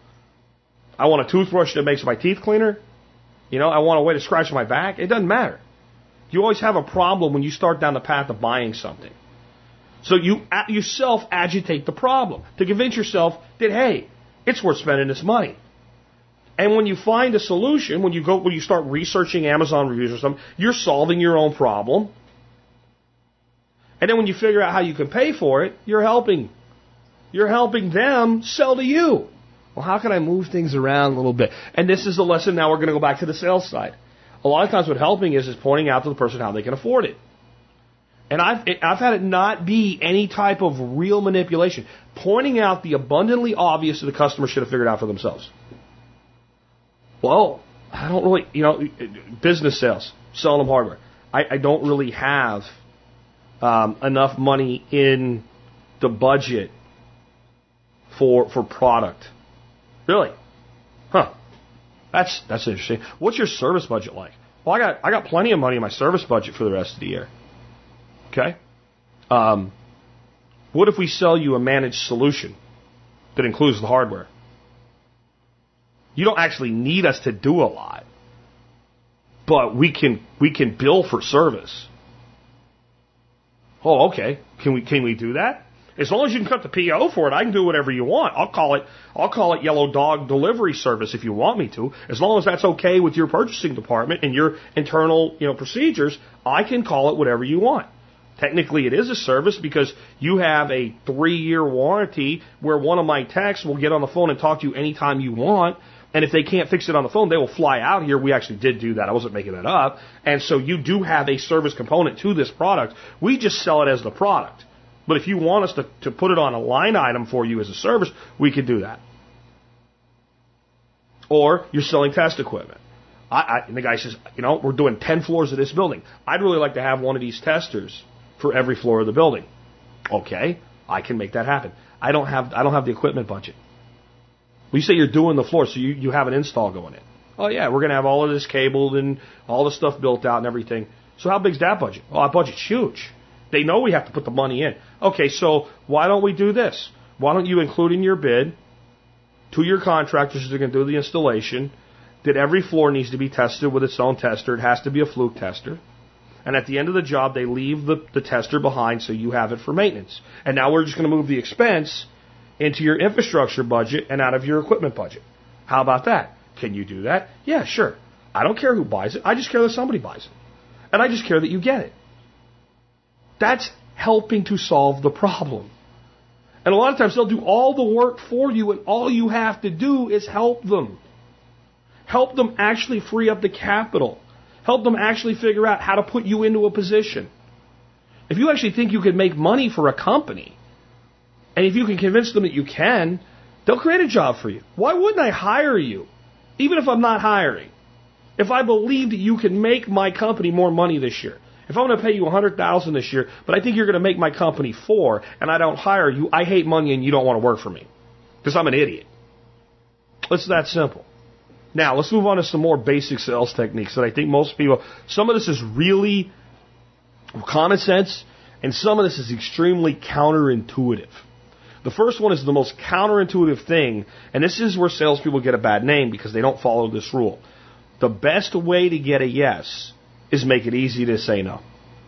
I want a toothbrush that makes my teeth cleaner. You know, I want a way to scratch my back. It doesn't matter. You always have a problem when you start down the path of buying something. So you yourself agitate the problem to convince yourself that, hey, it's worth spending this money. And when you find a solution, when you go, when you start researching Amazon reviews or something, you're solving your own problem. And then when you figure out how you can pay for it, you're helping. You're helping them sell to you. Well, how can I move things around a little bit? And this is the lesson. Now we're going to go back to the sales side. A lot of times what helping is, is pointing out to the person how they can afford it. And I've, I've had it not be any type of real manipulation. Pointing out the abundantly obvious that the customer should have figured out for themselves. Well, I don't really, you know, business sales, selling them hardware. I, I don't really have um, enough money in the budget for for product. Really? Huh. That's that's interesting. What's your service budget like? Well, I got I got plenty of money in my service budget for the rest of the year. Okay? Um, what if we sell you a managed solution that includes the hardware? You don't actually need us to do a lot, but we can we can bill for service. Oh, okay. Can we can we do that? As long as you can cut the P O for it, I can do whatever you want. I'll call it I'll call it Yellow Dog Delivery Service if you want me to. As long as that's okay with your purchasing department and your internal, you know, procedures, I can call it whatever you want. Technically, it is a service because you have a three-year warranty where one of my techs will get on the phone and talk to you anytime you want. And if they can't fix it on the phone, they will fly out here. We actually did do that. I wasn't making that up. And so you do have a service component to this product. We just sell it as the product. But if you want us to, to put it on a line item for you as a service, we could do that. Or you're selling test equipment. I, I, and the guy says, you know, we're doing ten floors of this building. I'd really like to have one of these testers for every floor of the building. Okay, I can make that happen. I don't have I don't have the equipment budget. Well, you say you're doing the floor, so you, you have an install going in. Oh, yeah, we're going to have all of this cabled and all the stuff built out and everything. So how big's that budget? Well, our budget's huge. They know we have to put the money in. Okay, so why don't we do this? Why don't you include in your bid to your contractors that are going to do the installation that every floor needs to be tested with its own tester. It has to be a fluke tester. And at the end of the job, they leave the, the tester behind so you have it for maintenance. And now we're just going to move the expense into your infrastructure budget and out of your equipment budget. How about that? Can you do that? Yeah, sure. I don't care who buys it. I just care that somebody buys it. And I just care that you get it. That's helping to solve the problem. And a lot of times they'll do all the work for you and all you have to do is help them. Help them actually free up the capital. Help them actually figure out how to put you into a position. If you actually think you can make money for a company, and if you can convince them that you can, they'll create a job for you. Why wouldn't I hire you, even if I'm not hiring? If I believe that you can make my company more money this year, if I'm going to pay you one hundred thousand dollars this year, but I think you're going to make my company four, and I don't hire you, I hate money and you don't want to work for me because I'm an idiot. It's that simple. Now, let's move on to some more basic sales techniques that I think most people, some of this is really common sense, and some of this is extremely counterintuitive. The first one is the most counterintuitive thing, and this is where salespeople get a bad name because they don't follow this rule. The best way to get a yes is make it easy to say no.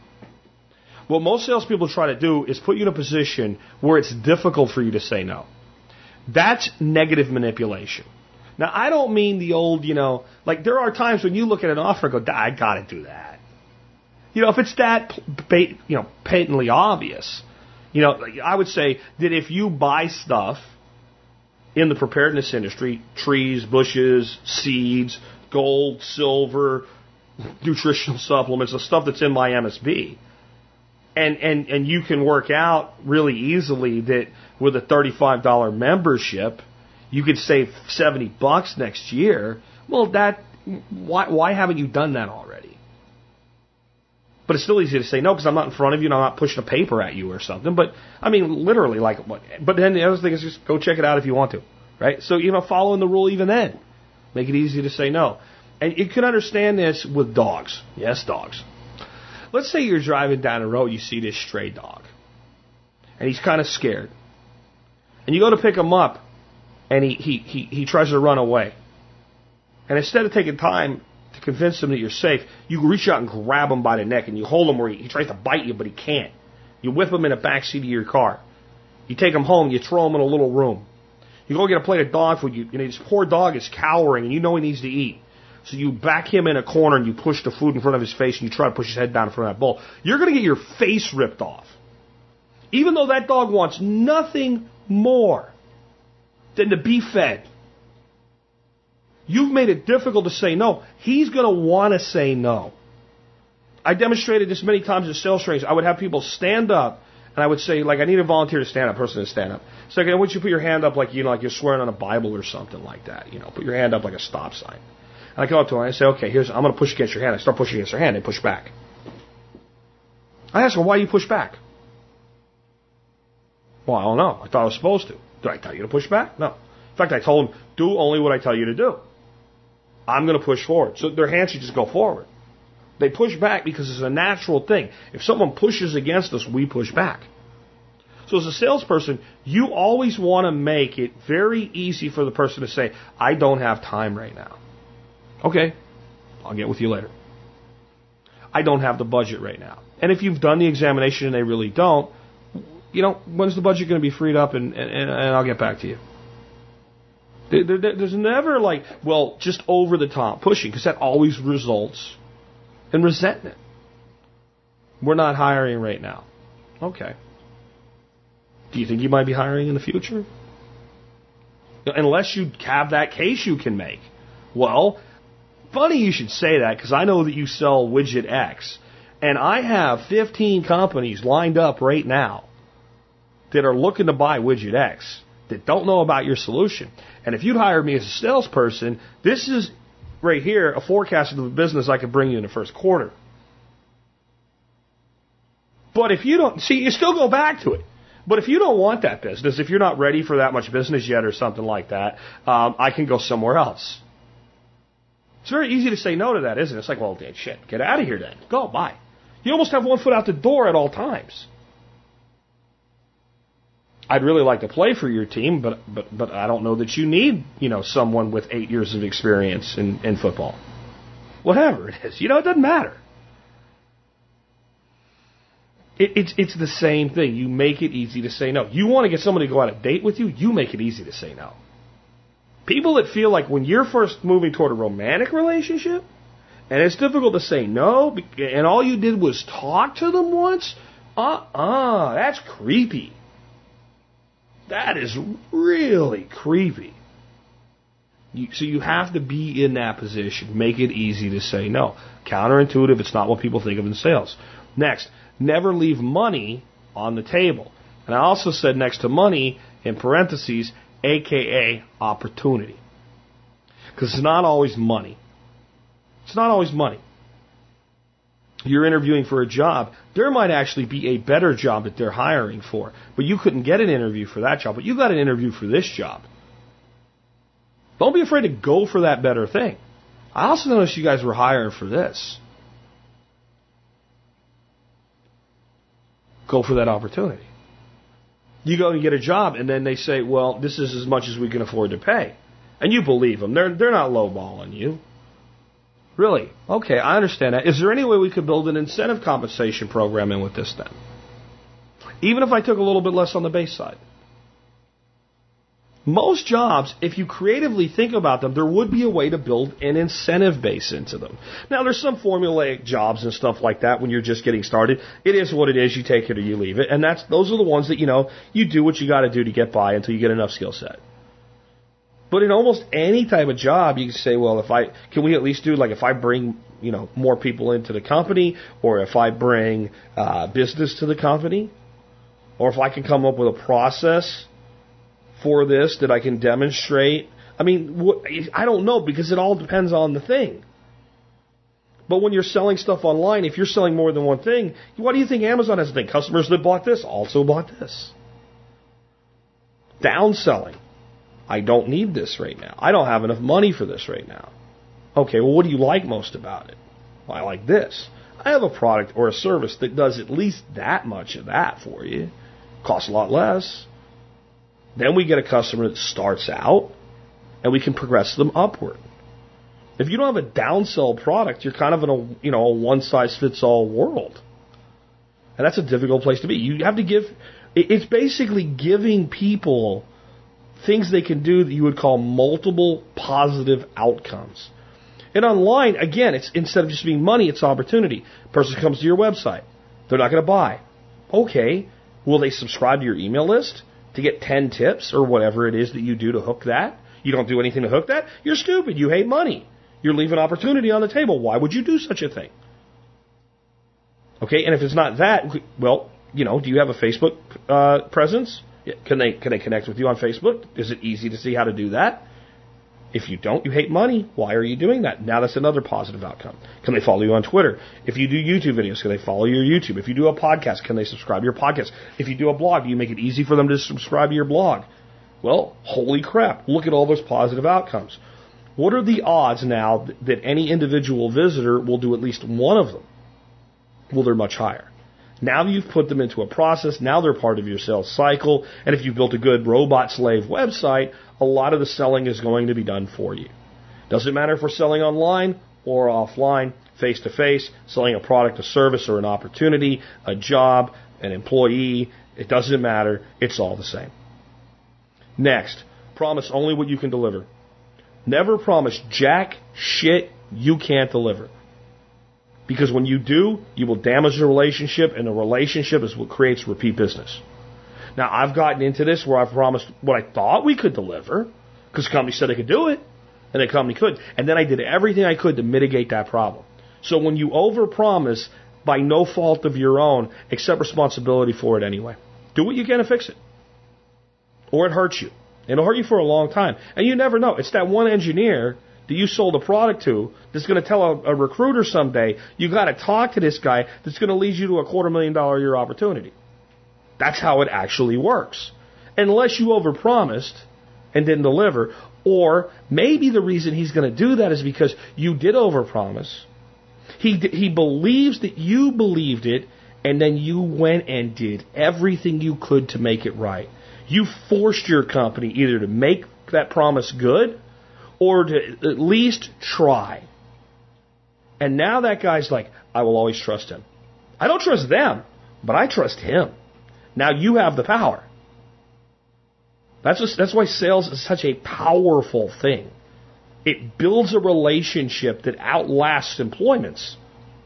What most salespeople try to do is put you in a position where it's difficult for you to say no. That's negative manipulation. Now, I don't mean the old, you know, like there are times when you look at an offer and go, I got to do that. You know, if it's that, you know, patently obvious, you know, I would say that if you buy stuff in the preparedness industry, trees, bushes, seeds, gold, silver, nutritional supplements, the stuff that's in my M S B, and, and, and you can work out really easily that with a thirty-five dollars membership, you could save seventy bucks next year. Well, that, why, why haven't you done that already? But it's still easy to say no because I'm not in front of you and I'm not pushing a paper at you or something. But, I mean, literally, like, what? But then the other thing is just go check it out if you want to, right? So, you know, following the rule even then. Make it easy to say no. And you can understand this with dogs. Yes, dogs. Let's say you're driving down the road, you see this stray dog. And he's kind of scared. And you go to pick him up, and he, he, he, he tries to run away. And instead of taking time to convince him that you're safe, you reach out and grab him by the neck and you hold him where he, he tries to bite you, but he can't. You whip him in the back seat of your car. You take him home, you throw him in a little room. You go get a plate of dog food, you, you know, this poor dog is cowering and you know he needs to eat. So you back him in a corner and you push the food in front of his face and you try to push his head down in front of that bowl. You're going to get your face ripped off. Even though that dog wants nothing more than to be fed. You've made it difficult to say no. He's going to want to say no. I demonstrated this many times in sales trainings. I would have people stand up, and I would say, like, I need a volunteer to stand up, a person to stand up. So I want you to put your hand up like, you know, like you're swearing on a Bible or something like that. You know, put your hand up like a stop sign. And I come up to him and I say, okay, here's, I'm going to push against your hand. I start pushing against their hand. They push back. I ask him, why do you push back? Well, I don't know. I thought I was supposed to. Did I tell you to push back? No. In fact, I told him, do only what I tell you to do. I'm going to push forward. So their hands should just go forward. They push back because it's a natural thing. If someone pushes against us, we push back. So as a salesperson, you always want to make it very easy for the person to say, I don't have time right now. Okay, I'll get with you later. I don't have the budget right now. And if you've done the examination and they really don't, you know, when's the budget going to be freed up and, and, and I'll get back to you. There, there, there's never like, well, just over the top pushing, because that always results in resentment. We're not hiring right now. Okay. Do you think you might be hiring in the future? Unless you have that case you can make. Well, funny you should say that, because I know that you sell widget X, and I have fifteen companies lined up right now that are looking to buy widget X that don't know about your solution. And if you'd hired me as a salesperson, this is right here a forecast of the business I could bring you in the first quarter. But if you don't, see, you still go back to it. But if you don't want that business, if you're not ready for that much business yet or something like that, um, I can go somewhere else. It's very easy to say no to that, isn't it? It's like, well, shit, get out of here then. Go, bye. You almost have one foot out the door at all times. I'd really like to play for your team, but but but I don't know that you need, you know, someone with eight years of experience in, in football. Whatever it is. You know, it doesn't matter. It, it's it's the same thing. You make it easy to say no. You want to get someone to go on a date with you, you make it easy to say no. People that feel like when you're first moving toward a romantic relationship, and it's difficult to say no, and all you did was talk to them once, uh-uh, that's creepy. That is really creepy. You, so you have to be in that position. Make it easy to say no. Counterintuitive, it's not what people think of in sales. Next, never leave money on the table. And I also said next to money, in parentheses, A K A opportunity. Because it's not always money. It's not always money. You're interviewing for a job. There might actually be a better job that they're hiring for. But you couldn't get an interview for that job. But you got an interview for this job. Don't be afraid to go for that better thing. I also noticed you guys were hiring for this. Go for that opportunity. You go and get a job, and then they say, well, this is as much as we can afford to pay. And you believe them. They're, they're not lowballing you. Really? Okay, I understand that. Is there any way we could build an incentive compensation program in with this then? Even if I took a little bit less on the base side. Most jobs, if you creatively think about them, there would be a way to build an incentive base into them. Now, there's some formulaic jobs and stuff like that when you're just getting started. It is what it is. You take it or you leave it. And that's those are the ones that, you know, you do what you got to do to get by until you get enough skill set. But in almost any type of job, you can say, well, if I, can we at least do, like, if I bring, you know, more people into the company, or if I bring uh, business to the company, or if I can come up with a process for this that I can demonstrate. I mean, I don't know, because it all depends on the thing. But when you're selling stuff online, if you're selling more than one thing, what do you think Amazon has to think? Customers that bought this also bought this. Downselling. I don't need this right now. I don't have enough money for this right now. Okay, well, what do you like most about it? Well, I like this. I have a product or a service that does at least that much of that for you. Costs a lot less. Then we get a customer that starts out, and we can progress them upward. If you don't have a downsell product, you're kind of in a, you know, a one-size-fits-all world. And that's a difficult place to be. You have to give, it's basically giving people things they can do that you would call multiple positive outcomes. And online, again, it's instead of just being money, it's opportunity. Person comes to your website. They're not going to buy. Okay, will they subscribe to your email list to get ten tips or whatever it is that you do to hook that? You don't do anything to hook that? You're stupid. You hate money. You're leaving opportunity on the table. Why would you do such a thing? Okay, and if it's not that, well, you know, do you have a Facebook uh, presence? Can they can they connect with you on Facebook? Is it easy to see how to do that? If you don't, you hate money. Why are you doing that? Now that's another positive outcome. Can they follow you on Twitter? If you do YouTube videos, can they follow your YouTube? If you do a podcast, can they subscribe to your podcast? If you do a blog, do you make it easy for them to subscribe to your blog? Well, holy crap. Look at all those positive outcomes. What are the odds now that any individual visitor will do at least one of them? Well, they're much higher. Now you've put them into a process. Now they're part of your sales cycle. And if you've built a good robot slave website, a lot of the selling is going to be done for you. Doesn't matter if we're selling online or offline, face-to-face, selling a product, a service, or an opportunity, a job, an employee. It doesn't matter. It's all the same. Next, promise only what you can deliver. Never promise jack shit you can't deliver. Because when you do, you will damage the relationship, and the relationship is what creates repeat business. Now, I've gotten into this where I've promised what I thought we could deliver, because the company said they could do it, and the company could. And then I did everything I could to mitigate that problem. So when you overpromise, by no fault of your own, accept responsibility for it anyway. Do what you can to fix it. Or it hurts you. It'll hurt you for a long time. And you never know. It's that one engineer that you sold a product to that's going to tell a, a recruiter someday, you got to talk to this guy that's going to lead you to a quarter million dollar a year opportunity. That's how it actually works. Unless you overpromised and didn't deliver, or maybe the reason he's going to do that is because you did overpromise. He he believes that you believed it, and then you went and did everything you could to make it right. You forced your company either to make that promise good or to at least try. And now that guy's like, I will always trust him. I don't trust them, but I trust him. Now you have the power. That's just, that's why sales is such a powerful thing. It builds a relationship that outlasts employments.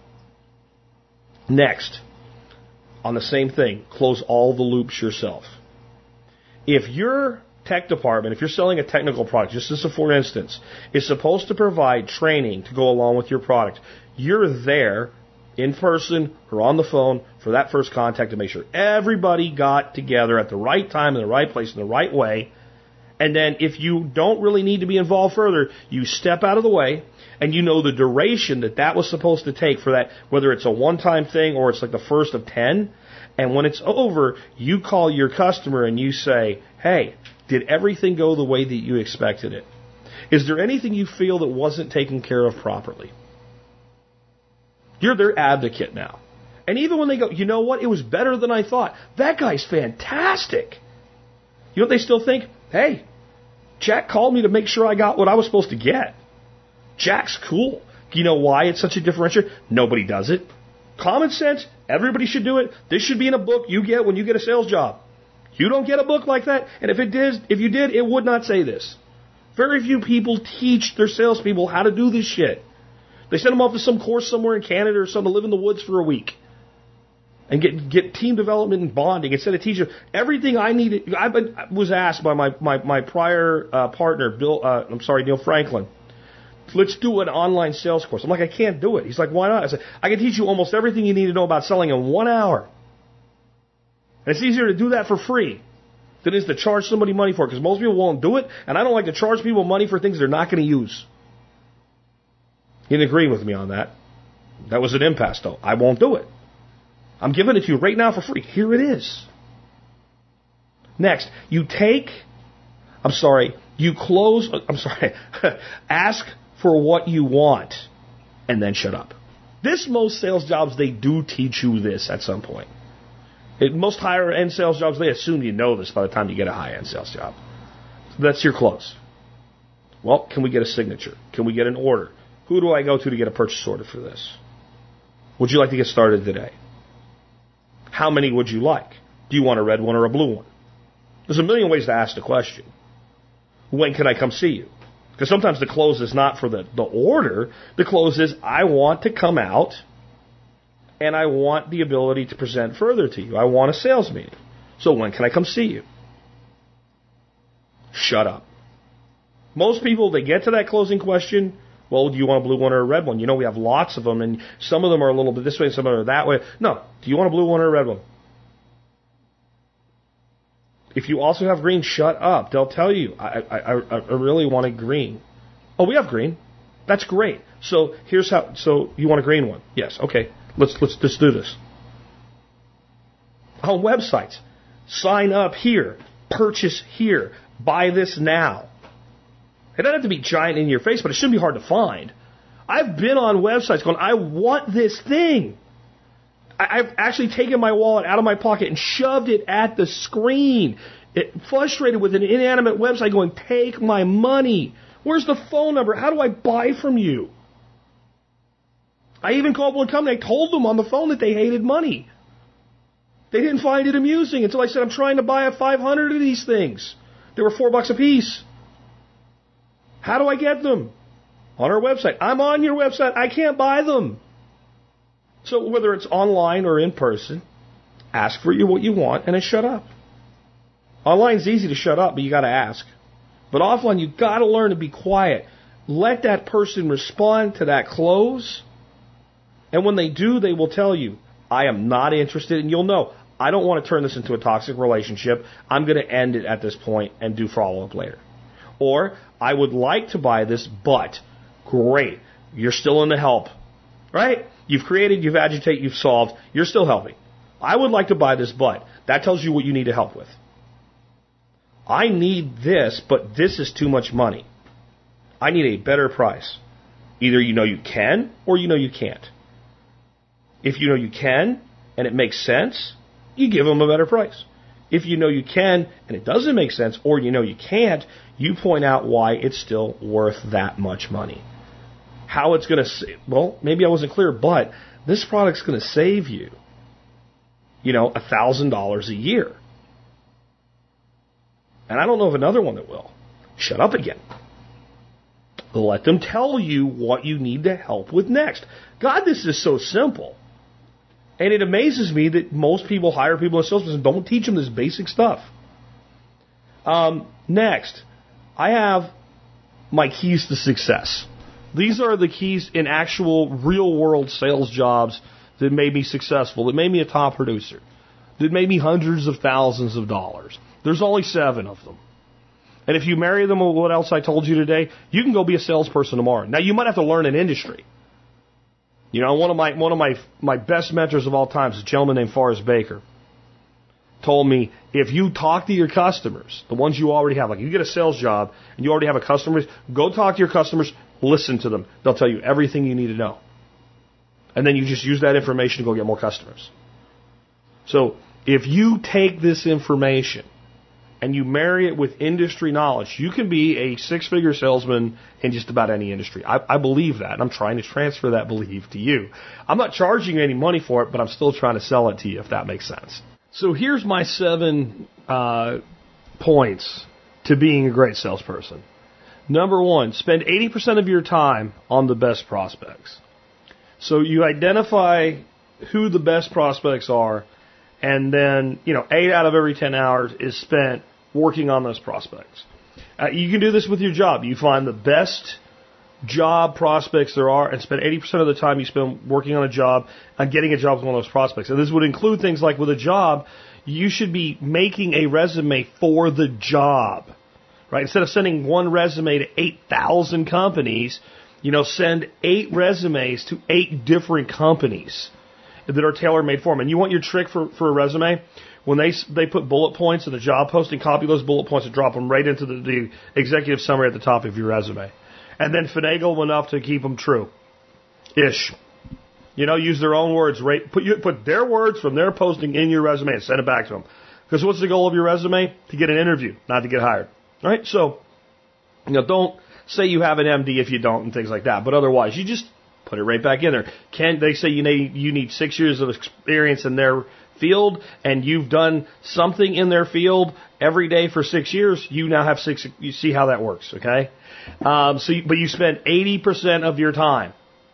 Next, on the same thing, close all the loops yourself. If your tech department, if you're selling a technical product, just as a for instance, is supposed to provide training to go along with your product, you're there in person or on the phone for that first contact to make sure everybody got together at the right time, in the right place, in the right way. And then if you don't really need to be involved further, you step out of the way and you know the duration that that was supposed to take for that, whether it's a one-time thing or it's like the first of ten. And when it's over, you call your customer and you say, hey, did everything go the way that you expected it? Is there anything you feel that wasn't taken care of properly? You're their advocate now. And even when they go, you know what, it was better than I thought. That guy's fantastic. You know what they still think? Hey, Jack called me to make sure I got what I was supposed to get. Jack's cool. You know why it's such a differentiator? Nobody does it. Common sense, everybody should do it. This should be in a book you get when you get a sales job. You don't get a book like that, and if it did, if you did, it would not say this. Very few people teach their salespeople how to do this shit. They send them off to some course somewhere in Canada or something to live in the woods for a week and get get team development and bonding instead of teaching everything I needed. I was asked by my my, my prior uh, partner, Bill. Uh, I'm sorry, Neil Franklin. Let's do an online sales course. I'm like, I can't do it. He's like, why not? I said, I can teach you almost everything you need to know about selling in one hour. And it's easier to do that for free than it is to charge somebody money for it, because most people won't do it, and I don't like to charge people money for things they're not going to use. He didn't agree with me on that. That was an impasse, though. I won't do it. I'm giving it to you right now for free. Here it is. Next, you take, I'm sorry, you close, I'm sorry, ask for what you want, and then shut up. This, most sales jobs, they do teach you this at some point. It, most higher-end sales jobs, they assume you know this by the time you get a high-end sales job. That's your close. Well, can we get a signature? Can we get an order? Who do I go to to get a purchase order for this? Would you like to get started today? How many would you like? Do you want a red one or a blue one? There's a million ways to ask the question. When can I come see you? Because sometimes the close is not for the, the order. The close is, I want to come out and I want the ability to present further to you. I want a sales meeting. So when can I come see you? Shut up. Most people, they get to that closing question, well, do you want a blue one or a red one? You know, we have lots of them, and some of them are a little bit this way and some of them are that way. No. Do you want a blue one or a red one? If you also have green, shut up. They'll tell you, I, I, I really want a green. Oh, we have green. That's great. So here's how, so you want a green one? Yes. Okay. Let's, let's, let's do this. On websites, sign up here, purchase here, buy this now. It doesn't have to be giant in your face, but it shouldn't be hard to find. I've been on websites going, I want this thing. I've actually taken my wallet out of my pocket and shoved it at the screen. It, frustrated with an inanimate website going, take my money. Where's the phone number? How do I buy from you? I even called one company. I told them on the phone that they hated money. They didn't find it amusing until I said, I'm trying to buy five hundred of these things. They were four bucks a piece. How do I get them? On our website. I'm on your website. I can't buy them. So whether it's online or in person, ask for you what you want and then shut up. Online is easy to shut up, but you got to ask. But offline, you got to learn to be quiet. Let that person respond to that close. And when they do, they will tell you, I am not interested. And you'll know, I don't want to turn this into a toxic relationship. I'm going to end it at this point and do follow-up later. Or, I would like to buy this, but great, you're still in the help. Right? You've created, you've agitated, you've solved, you're still helping. I would like to buy this, but that tells you what you need to help with. I need this, but this is too much money. I need a better price. Either you know you can or you know you can't. If you know you can and it makes sense, you give them a better price. If you know you can and it doesn't make sense or you know you can't, you point out why it's still worth that much money. How it's going to, well, maybe I wasn't clear, but this product's going to save you, you know, one thousand dollars a year. And I don't know of another one that will. Shut up again. Let them tell you what you need to help with next. God, this is so simple. And it amazes me that most people hire people in sales and don't teach them this basic stuff. Um, next, I have my keys to success. These are the keys in actual real-world sales jobs that made me successful, that made me a top producer, that made me hundreds of thousands of dollars. There's only seven of them. And if you marry them with what else I told you today, you can go be a salesperson tomorrow. Now, you might have to learn an industry. You know, one of my one of my my best mentors of all time is a gentleman named Forrest Baker. Told me, if you talk to your customers, the ones you already have, like you get a sales job and you already have a customer, go talk to your customers, listen to them. They'll tell you everything you need to know. And then you just use that information to go get more customers. So if you take this information and you marry it with industry knowledge, you can be a six-figure salesman in just about any industry. I, I believe that, and I'm trying to transfer that belief to you. I'm not charging you any money for it, but I'm still trying to sell it to you, if that makes sense. So here's my seven uh, points to being a great salesperson. Number one, spend eighty percent of your time on the best prospects. So you identify who the best prospects are, and then, you know, eight out of every ten hours is spent working on those prospects. Uh, you can do this with your job. You find the best job prospects there are and spend eighty percent of the time you spend working on a job on getting a job with one of those prospects. And this would include things like with a job, you should be making a resume for the job, right? Instead of sending one resume to eight thousand companies, you know, send eight resumes to eight different companies that are tailor-made for them. And you want your trick for, for a resume? When they they put bullet points in the job posting, copy those bullet points and drop them right into the, the executive summary at the top of your resume. And then finagle them enough to keep them true. Ish. You know, use their own words. Right? Put, you, put their words from their posting in your resume and send it back to them. Because what's the goal of your resume? To get an interview, not to get hired. All right? So, you know, don't say you have an M D if you don't and things like that. But otherwise, you just put it right back in there. Can they say you need, you need six years of experience in their field, and you've done something in their field every day for six years, you now have six, you see how that works, okay? Um, so, you, but you spend eighty percent of your time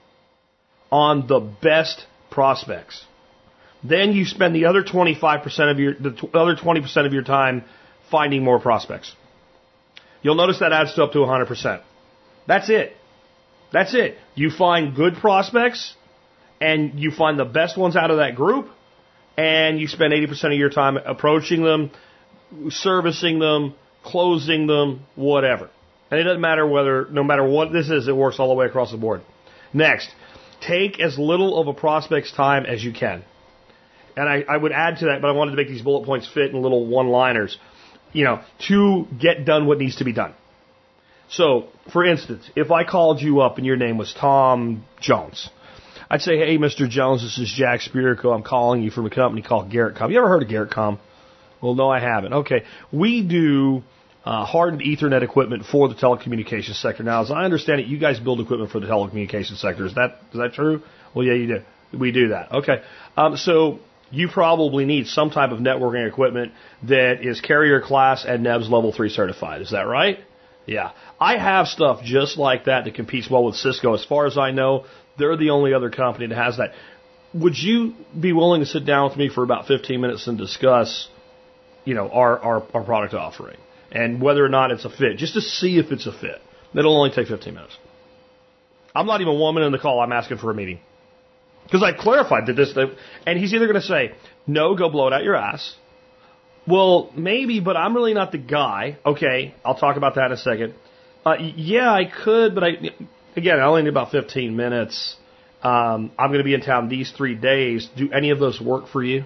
on the best prospects. Then you spend the other twenty-five percent of your, the t- other twenty percent of your time finding more prospects. You'll notice that adds to up to one hundred percent. That's it. That's it. You find good prospects, and you find the best ones out of that group, and you spend eighty percent of your time approaching them, servicing them, closing them, whatever. And it doesn't matter whether, no matter what this is, it works all the way across the board. Next, take as little of a prospect's time as you can. And I, I would add to that, but I wanted to make these bullet points fit in little one-liners, you know, to get done what needs to be done. So, for instance, if I called you up and your name was Tom Jones, I'd say, hey, Mister Jones, this is Jack Spirico. I'm calling you from a company called Garrett Com. You ever heard of Garrett Com? Well, no, I haven't. Okay. We do uh, hardened Ethernet equipment for the telecommunications sector. Now, as I understand it, you guys build equipment for the telecommunications sector. Is that is that true? Well, yeah, you do. We do that. Okay. Um, so you probably need some type of networking equipment that is carrier class and N E B S level three certified. Is that right? Yeah. I have stuff just like that that competes well with Cisco. As far as I know, they're the only other company that has that. Would you be willing to sit down with me for about fifteen minutes and discuss, you know, our, our, our product offering and whether or not it's a fit, just to see if it's a fit? It'll only take fifteen minutes. I'm not even one minute in the call. I'm asking for a meeting. Because I clarified that this, and he's either going to say, no, go blow it out your ass. Well, maybe, but I'm really not the guy. Okay, I'll talk about that in a second. Uh, yeah, I could, but I, again, I only need about fifteen minutes. Um, I'm going to be in town these three days. Do any of those work for you?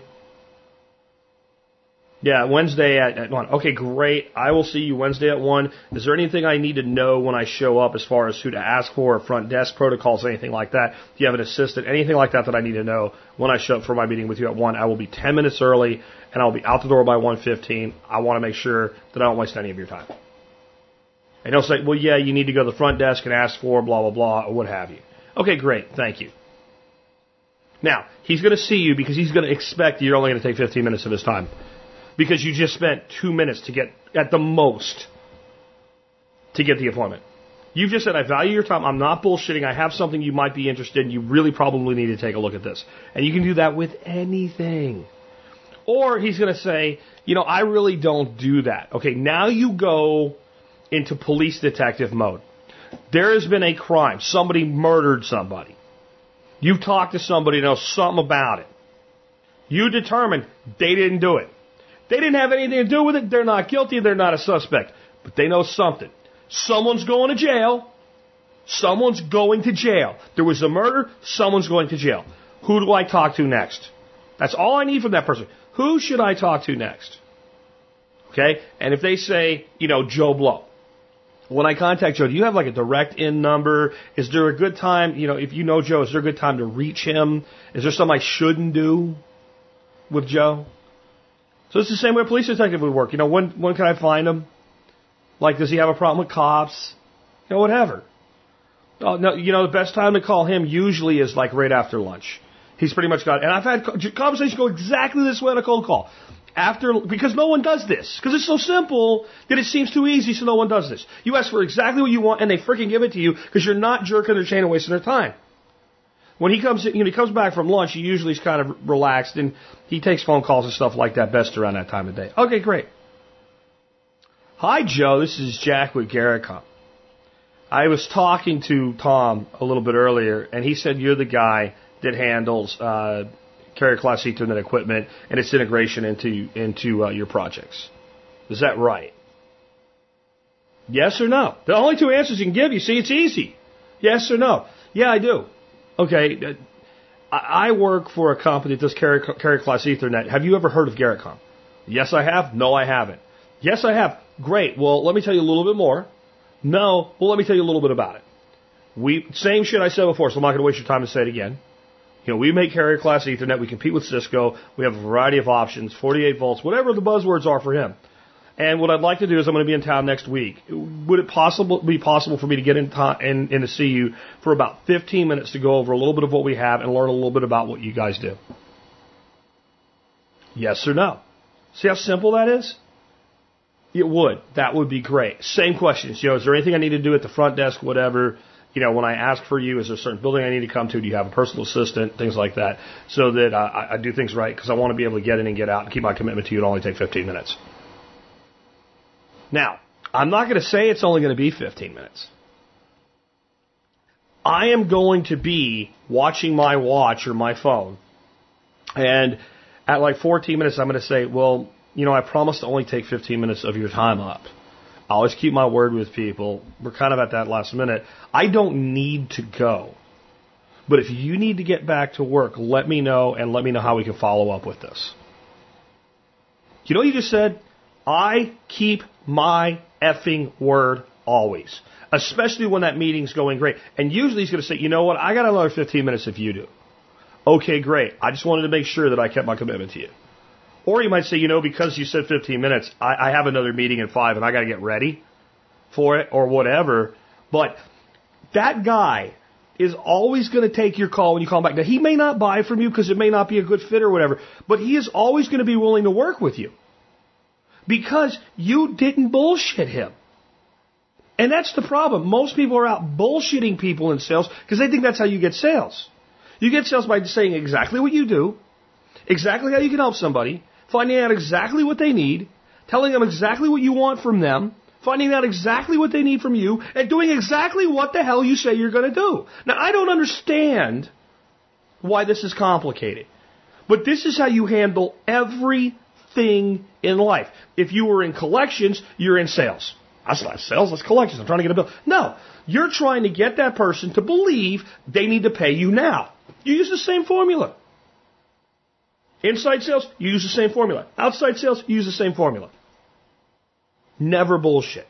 Yeah, Wednesday at, at one. Okay, great. I will see you Wednesday at one. Is there anything I need to know when I show up as far as who to ask for, front desk protocols, anything like that? Do you have an assistant? Anything like that that I need to know when I show up for my meeting with you at one? I will be ten minutes early, and I'll be out the door by one fifteen. I want to make sure that I don't waste any of your time. And he'll say, well, yeah, you need to go to the front desk and ask for blah, blah, blah, or what have you. Okay, great. Thank you. Now, he's going to see you because he's going to expect you're only going to take fifteen minutes of his time. Because you just spent two minutes to get, at the most, to get the appointment. You've just said, I value your time. I'm not bullshitting. I have something you might be interested in. You really probably need to take a look at this. And you can do that with anything. Or he's going to say, you know, I really don't do that. Okay, now you go into police detective mode. There has been a crime. Somebody murdered somebody. You talked to somebody who knows something about it. You determined they didn't do it. They didn't have anything to do with it. They're not guilty. They're not a suspect. But they know something. Someone's going to jail. Someone's going to jail. There was a murder. Someone's going to jail. Who do I talk to next? That's all I need from that person. Who should I talk to next? Okay? And if they say, you know, Joe Blow. When I contact Joe, do you have like a direct in number? Is there a good time, you know, if you know Joe, is there a good time to reach him? Is there something I shouldn't do with Joe? So it's the same way a police detective would work. You know, when when can I find him? Like, does he have a problem with cops? You know, whatever. Oh, no, you know, the best time to call him usually is like right after lunch. He's pretty much got, and I've had conversations go exactly this way on a cold call. After, because no one does this. Because it's so simple that it seems too easy, so no one does this. You ask for exactly what you want, and they freaking give it to you because you're not jerking their chain and wasting their time. When he comes, you know, he comes back from lunch, he usually is kind of relaxed, and he takes phone calls and stuff like that best around that time of day. Okay, great. Hi, Joe. This is Jack with Garricom. I was talking to Tom a little bit earlier, and he said you're the guy that handles uh, carrier class Ethernet equipment and its integration into into uh, your projects. Is that right? Yes or no? The only two answers you can give. You see, it's easy. Yes or no? Yeah, I do. Okay, I work for a company that does carrier, carrier class Ethernet. Have you ever heard of Garricom? Yes, I have. No, I haven't. Yes, I have. Great. Well, let me tell you a little bit more. No. Well, let me tell you a little bit about it. We same shit I said before, so I'm not going to waste your time to say it again. You know, we make carrier class Ethernet. We compete with Cisco. We have a variety of options, forty-eight volts, whatever the buzzwords are for him. And what I'd like to do is I'm going to be in town next week. Would it possible be possible for me to get in, to, in, in to see you for about fifteen minutes to go over a little bit of what we have and learn a little bit about what you guys do? Yes or no? See how simple that is? It would. That would be great. Same questions. You know, is there anything I need to do at the front desk, whatever? You know, when I ask for you, is there a certain building I need to come to? Do you have a personal assistant? Things like that. So that I, I do things right because I want to be able to get in and get out and keep my commitment to you. It'll only take fifteen minutes. Now, I'm not going to say it's only going to be fifteen minutes. I am going to be watching my watch or my phone, and at like fourteen minutes, I'm going to say, well, you know, I promised to only take fifteen minutes of your time up. I always keep my word with people. We're kind of at that last minute. I don't need to go. But if you need to get back to work, let me know, and let me know how we can follow up with this. You know what you just said? I keep my effing word always, especially when that meeting's going great. And usually he's going to say, you know what, I got another fifteen minutes if you do. Okay, great. I just wanted to make sure that I kept my commitment to you. Or you might say, you know, because you said fifteen minutes, I, I have another meeting at five and I got to get ready for it or whatever. But that guy is always going to take your call when you call him back. Now, he may not buy from you because it may not be a good fit or whatever, but he is always going to be willing to work with you. Because you didn't bullshit him. And that's the problem. Most people are out bullshitting people in sales because they think that's how you get sales. You get sales by saying exactly what you do, exactly how you can help somebody, finding out exactly what they need, telling them exactly what you want from them, finding out exactly what they need from you, and doing exactly what the hell you say you're going to do. Now, I don't understand why this is complicated, but this is how you handle every thing in life. If you were in collections, you're in sales. That's not sales, that's collections. I'm trying to get a bill. No, you're trying to get that person to believe they need to pay you now. You use the same formula. Inside sales, you use the same formula. Outside sales, you use the same formula. Never bullshit.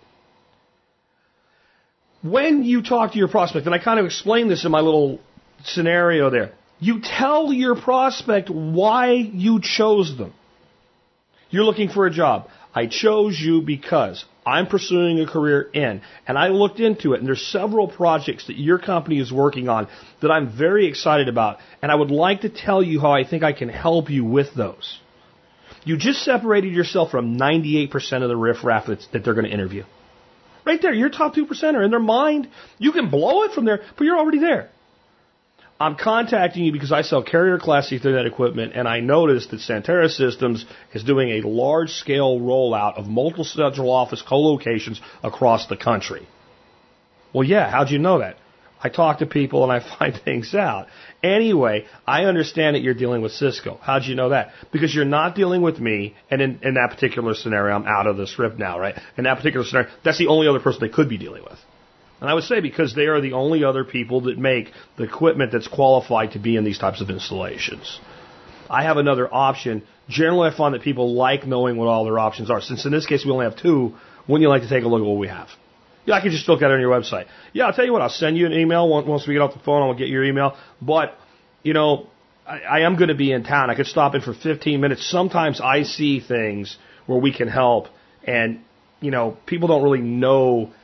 When you talk to your prospect, and I kind of explained this in my little scenario there, you tell your prospect why you chose them. You're looking for a job. I chose you because I'm pursuing a career in, and I looked into it, and there's several projects that your company is working on that I'm very excited about, and I would like to tell you how I think I can help you with those. You just separated yourself from ninety-eight percent of the riffraff that's, that they're going to interview. Right there, you're top two percenter in their mind. You can blow it from there, but you're already there. I'm contacting you because I sell carrier class Ethernet equipment, and I noticed that Santera Systems is doing a large-scale rollout of multiple central office co-locations across the country. Well, yeah, how'd you know that? I talk to people and I find things out. Anyway, I understand that you're dealing with Cisco. How'd you know that? Because you're not dealing with me, and in, in that particular scenario, I'm out of the script now, right? In that particular scenario, that's the only other person they could be dealing with. And I would say because they are the only other people that make the equipment that's qualified to be in these types of installations. I have another option. Generally, I find that people like knowing what all their options are. Since in this case we only have two, wouldn't you like to take a look at what we have? Yeah, I can just look at it on your website. Yeah, I'll tell you what, I'll send you an email once we get off the phone. I'll get your email. But, you know, I, I am going to be in town. I could stop in for fifteen minutes. Sometimes I see things where we can help, and, you know, people don't really know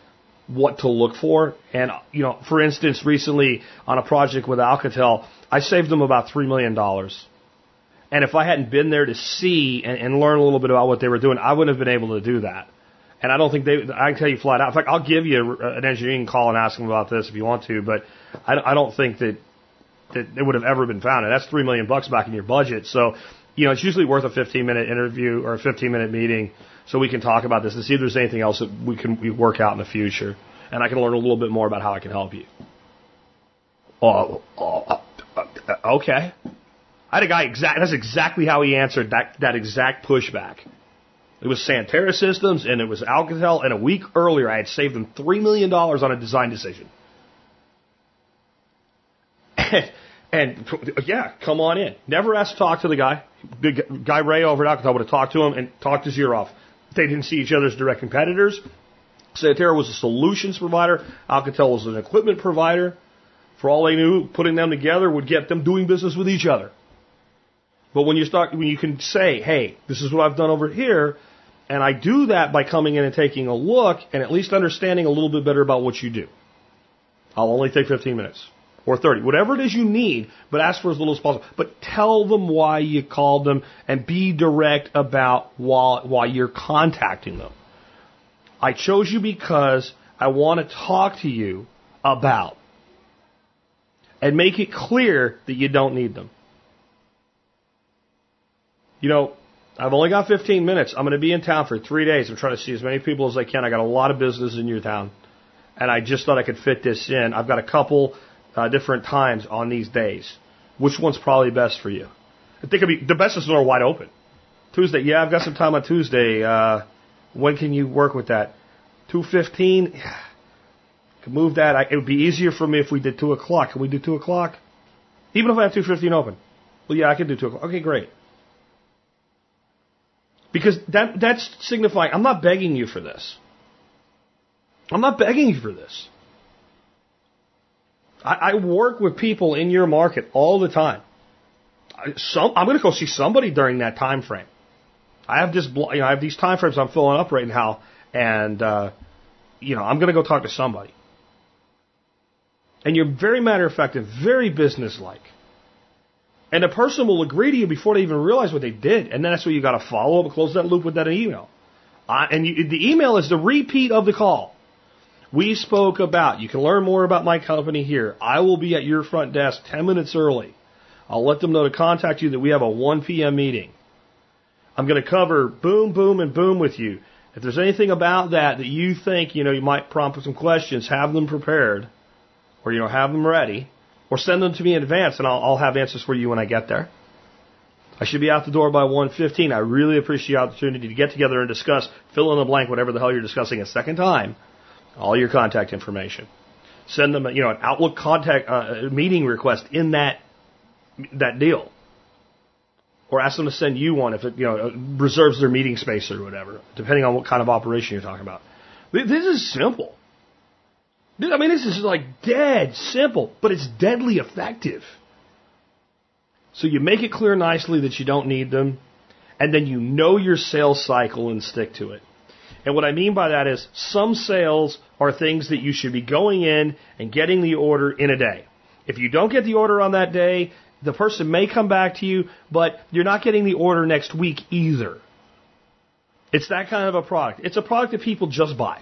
what to look for. And, you know, for instance, recently on a project with Alcatel, I saved them about three million dollars. And if I hadn't been there to see and, and learn a little bit about what they were doing, I wouldn't have been able to do that. And I don't think they, I can tell you flat out. In fact, I'll give you an engineering call and ask them about this if you want to, but I, I don't think that, that it would have ever been found. And that's three million bucks back in your budget. So, you know, it's usually worth a fifteen minute interview or a fifteen minute meeting so we can talk about this and see if there's anything else that we can we work out in the future. And I can learn a little bit more about how I can help you. Oh, oh, okay. I had a guy, exact, that's exactly how he answered that, that exact pushback. It was Santera Systems, and it was Alcatel, and a week earlier I had saved them three million dollars on a design decision. And, and yeah, come on in. Never asked to talk to the guy. Big guy Ray over at Alcatel would have talked to him and talked his ear off. They didn't see each other as direct competitors. Santera was a solutions provider. Alcatel was an equipment provider. For all they knew, putting them together would get them doing business with each other. But when you start, when you can say, hey, this is what I've done over here, and I do that by coming in and taking a look and at least understanding a little bit better about what you do. I'll only take fifteen minutes or thirty, whatever it is you need, but ask for as little as possible. But tell them why you called them and be direct about why, why you're contacting them. I chose you because I want to talk to you about, and make it clear that you don't need them. You know, I've only got fifteen minutes. I'm going to be in town for three days. I'm trying to see as many people as I can. I got a lot of business in your town, and I just thought I could fit this in. I've got a couple uh, different times on these days. Which one's probably best for you? I think it'd be, the best is when they're wide open. Tuesday, yeah, I've got some time on Tuesday. Uh, when can you work with that? two fifteen? Yeah. Could move that. I, it would be easier for me if we did two o'clock. Can we do two o'clock? Even if I have two fifteen open. Well, yeah, I can do two o'clock. Okay, great. Because that that's signifying, I'm not begging you for this. I'm not begging you for this. I, I work with people in your market all the time. I, some, I'm going to go see somebody during that time frame. I have this, you know, I have these time frames I'm filling up right now, and uh, you know, I'm going to go talk to somebody. And you're very matter of fact and very businesslike. And the person will agree to you before they even realize what they did. And then that's where you got to follow up and close that loop with that email. Uh, and you, the email is the repeat of the call. We spoke about, you can learn more about my company here. I will be at your front desk ten minutes early. I'll let them know to contact you that we have a one p.m. meeting. I'm going to cover boom, boom, and boom with you. If there's anything about that that you think, you know, you might prompt with some questions, have them prepared. Or, you know, have them ready. Or send them to me in advance, and I'll, I'll have answers for you when I get there. I should be out the door by one fifteen. I really appreciate the opportunity to get together and discuss, fill in the blank, whatever the hell you're discussing a second time, all your contact information. Send them, you know, an Outlook contact uh, meeting request in that that deal, or ask them to send you one if it, you know, reserves their meeting space or whatever, depending on what kind of operation you're talking about. This is simple. I mean, this is like dead simple, but it's deadly effective. So you make it clear nicely that you don't need them, and then you know your sales cycle and stick to it. And what I mean by that is some sales are things that you should be going in and getting the order in a day. If you don't get the order on that day, the person may come back to you, but you're not getting the order next week either. It's that kind of a product. It's a product that people just buy.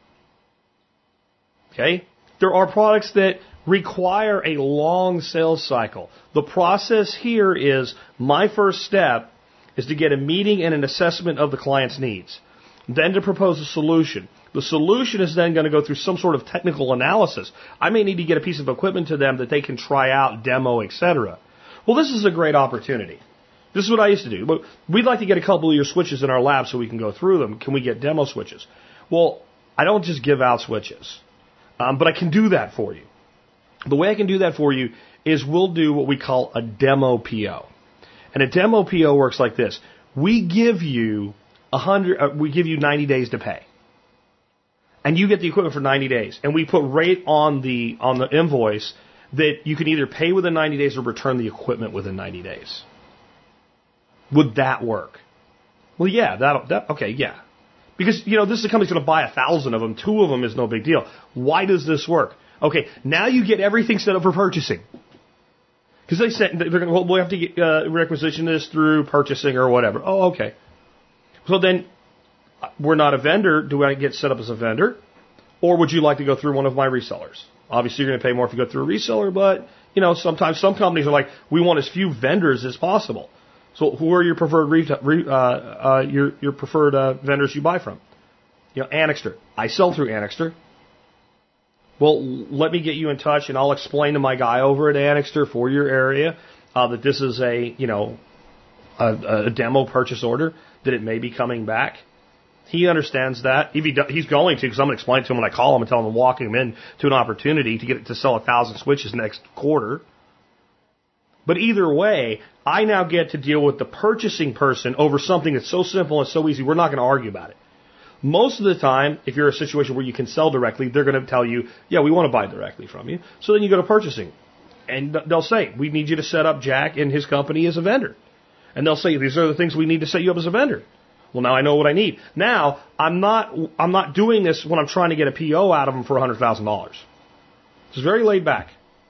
Okay? There are products that require a long sales cycle. The process here is, my first step is to get a meeting and an assessment of the client's needs. Then to propose a solution. The solution is then going to go through some sort of technical analysis. I may need to get a piece of equipment to them that they can try out, demo, et cetera. Well, this is a great opportunity. This is what I used to do. We'd like to get a couple of your switches in our lab so we can go through them. Can we get demo switches? Well, I don't just give out switches. Um, but I can do that for you. The way I can do that for you is we'll do what we call a demo P O. And a demo P O works like this. We give you a hundred, uh, we give you ninety days to pay. And you get the equipment for ninety days. And we put rate on the, on the invoice that you can either pay within ninety days or return the equipment within ninety days. Would that work? Well, yeah, that'll, that, okay, yeah. Because, you know, this is a company's going to buy a thousand of them. Two of them is no big deal. Why does this work? Okay, now you get everything set up for purchasing. Because they said, they're going to, well, we have to get, uh, requisition this through purchasing or whatever. Oh, okay. So then, we're not a vendor. Do I get set up as a vendor? Or would you like to go through one of my resellers? Obviously, you're going to pay more if you go through a reseller, but, you know, sometimes some companies are like, we want as few vendors as possible. So who are your preferred re- uh, uh, your your preferred uh, vendors you buy from? You know, Annixter. I sell through Annixter. Well, let me get you in touch, and I'll explain to my guy over at Annixter for your area uh, that this is a, you know, a, a demo purchase order, that it may be coming back. He understands that. If he do, he's going to, because I'm going to explain to him when I call him and tell him to walk him in to an opportunity to get it to sell a thousand switches next quarter. But either way, I now get to deal with the purchasing person over something that's so simple and so easy, we're not going to argue about it. Most of the time, if you're in a situation where you can sell directly, they're going to tell you, yeah, we want to buy directly from you. So then you go to purchasing. And they'll say, we need you to set up Jack and his company as a vendor. And they'll say, these are the things we need to set you up as a vendor. Well, now I know what I need. Now, I'm not I'm not doing this when I'm trying to get a P O out of them for one hundred thousand dollars. It's very laid back.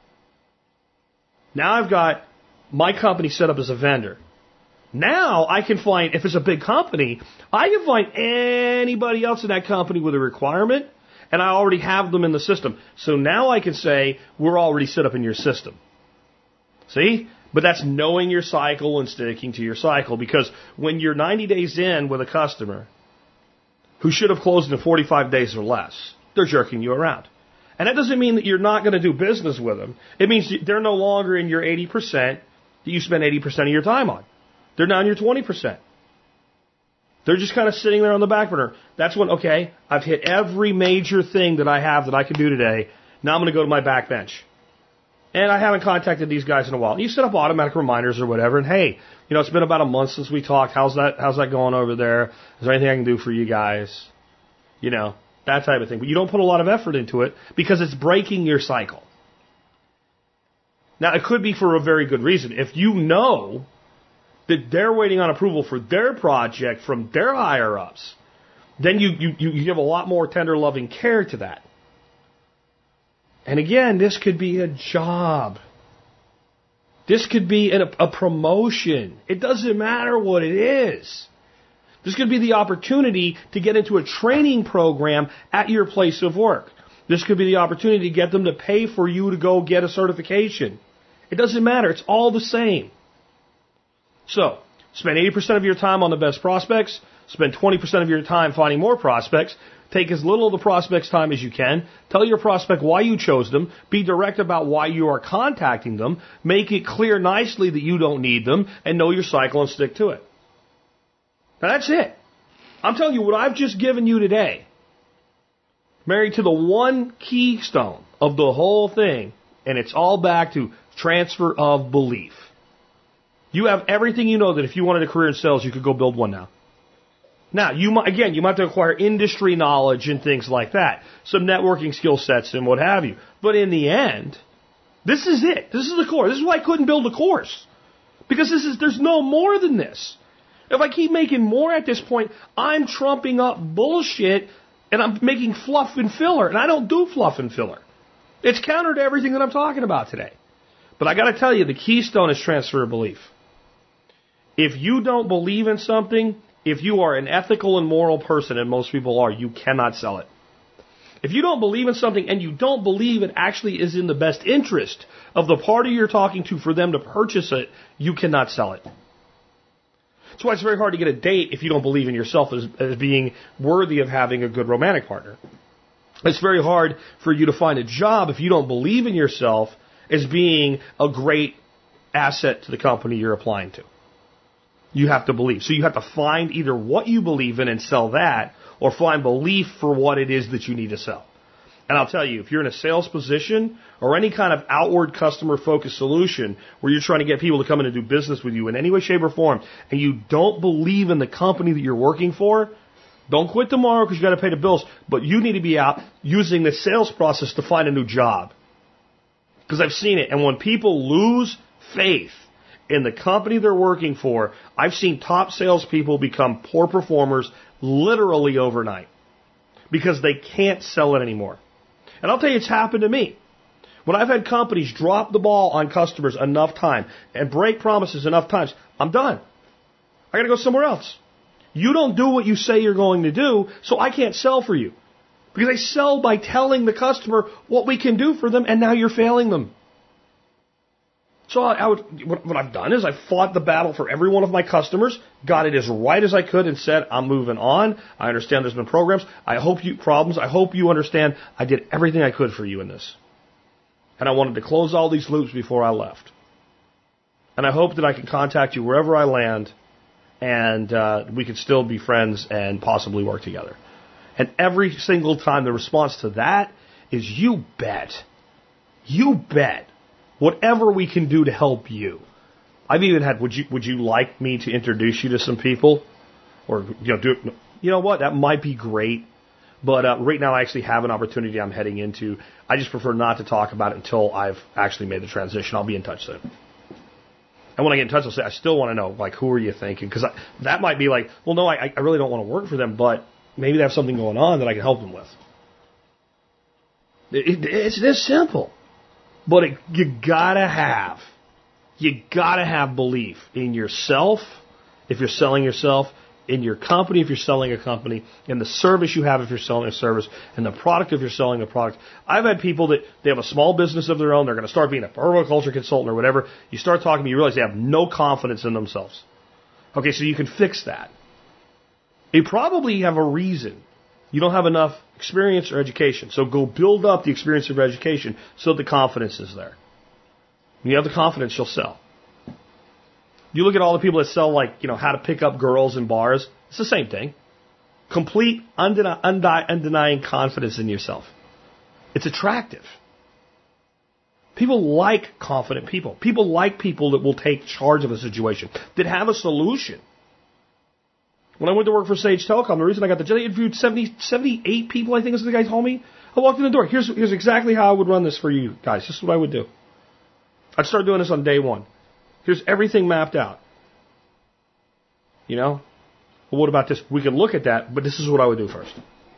Now I've got my company set up as a vendor. Now I can find, if it's a big company, I can find anybody else in that company with a requirement, and I already have them in the system. So now I can say, we're already set up in your system. See? But that's knowing your cycle and sticking to your cycle, because when you're ninety days in with a customer who should have closed in forty-five days or less, they're jerking you around. And that doesn't mean that you're not going to do business with them. It means they're no longer in your eighty percent that you spend eighty percent of your time on. They're now in your twenty percent. They're just kind of sitting there on the back burner. That's when, okay, I've hit every major thing that I have that I can do today. Now I'm going to go to my back bench. And I haven't contacted these guys in a while. You set up automatic reminders or whatever, and hey, you know, it's been about a month since we talked. How's that, how's that going over there? Is there anything I can do for you guys? You know, that type of thing. But you don't put a lot of effort into it because it's breaking your cycle. Now, it could be for a very good reason. If you know that they're waiting on approval for their project from their higher-ups, then you, you, you give a lot more tender, loving care to that. And again, this could be a job. This could be a, a promotion. It doesn't matter what it is. This could be the opportunity to get into a training program at your place of work. This could be the opportunity to get them to pay for you to go get a certification. It doesn't matter. It's all the same. So, spend eighty percent of your time on the best prospects. Spend twenty percent of your time finding more prospects. Take as little of the prospect's time as you can. Tell your prospect why you chose them. Be direct about why you are contacting them. Make it clear nicely that you don't need them. And know your cycle and stick to it. Now that's it. I'm telling you what I've just given you today. Married to the one keystone of the whole thing. And it's all back to transfer of belief. You have everything you know that if you wanted a career in sales, you could go build one now. Now, you might, again, you might have to acquire industry knowledge and things like that, some networking skill sets and what have you. But in the end, this is it. This is the core. This is why I couldn't build a course. Because this is, there's no more than this. If I keep making more at this point, I'm trumping up bullshit and I'm making fluff and filler. And I don't do fluff and filler. It's counter to everything that I'm talking about today. But I got to tell you, the keystone is transfer of belief. If you don't believe in something, if you are an ethical and moral person, and most people are, you cannot sell it. If you don't believe in something and you don't believe it actually is in the best interest of the party you're talking to for them to purchase it, you cannot sell it. That's why it's very hard to get a date if you don't believe in yourself as, as being worthy of having a good romantic partner. It's very hard for you to find a job if you don't believe in yourself as being a great asset to the company you're applying to. You have to believe. So you have to find either what you believe in and sell that, or find belief for what it is that you need to sell. And I'll tell you, if you're in a sales position or any kind of outward customer-focused solution where you're trying to get people to come in and do business with you in any way, shape, or form, and you don't believe in the company that you're working for, don't quit tomorrow because you got to pay the bills. But you need to be out using the sales process to find a new job. Because I've seen it. And when people lose faith in the company they're working for, I've seen top salespeople become poor performers literally overnight because they can't sell it anymore. And I'll tell you, it's happened to me. When I've had companies drop the ball on customers enough time and break promises enough times, I'm done. I got to go somewhere else. You don't do what you say you're going to do, so I can't sell for you. Because I sell by telling the customer what we can do for them, and now you're failing them. So I, I would, what, what I've done is I've fought the battle for every one of my customers, got it as right as I could, and said, I'm moving on. I understand there's been programs. I hope you problems. I hope you understand I did everything I could for you in this. And I wanted to close all these loops before I left. And I hope that I can contact you wherever I land, and uh, we can still be friends and possibly work together. And every single time the response to that is, you bet. You bet. Whatever we can do to help you. I've even had, would you would you like me to introduce you to some people? Or, you know, do you know what? That might be great. But uh, right now I actually have an opportunity I'm heading into. I just prefer not to talk about it until I've actually made the transition. I'll be in touch soon. And when I get in touch, I'll say, I still want to know, like, who are you thinking? Because that might be like, well, no, I, I really don't want to work for them, but maybe they have something going on that I can help them with. It, it, it's this simple. But it, you gotta have, you gotta have belief in yourself, if you're selling yourself, in your company if you're selling a company, in the service you have if you're selling a service, in the product if you're selling a product. I've had people that they have a small business of their own, they're going to start being a permaculture consultant or whatever. You start talking to them, you realize they have no confidence in themselves. Okay, so you can fix that. You probably have a reason. You don't have enough experience or education. So go build up the experience of education so the confidence is there. When you have the confidence, you'll sell. You look at all the people that sell, like, you know, how to pick up girls in bars. It's the same thing. Complete, undeni- undi- undenying confidence in yourself. It's attractive. People like confident people. People like people that will take charge of a situation, that have a solution. When I went to work for Sage Telecom, the reason I got the job, I interviewed seventy, seventy-eight people, I think is what the guy told me. I walked in the door. Here's, here's exactly how I would run this for you guys. This is what I would do. I'd start doing this on day one. Here's everything mapped out. You know? Well, what about this? We can look at that, but this is what I would do first.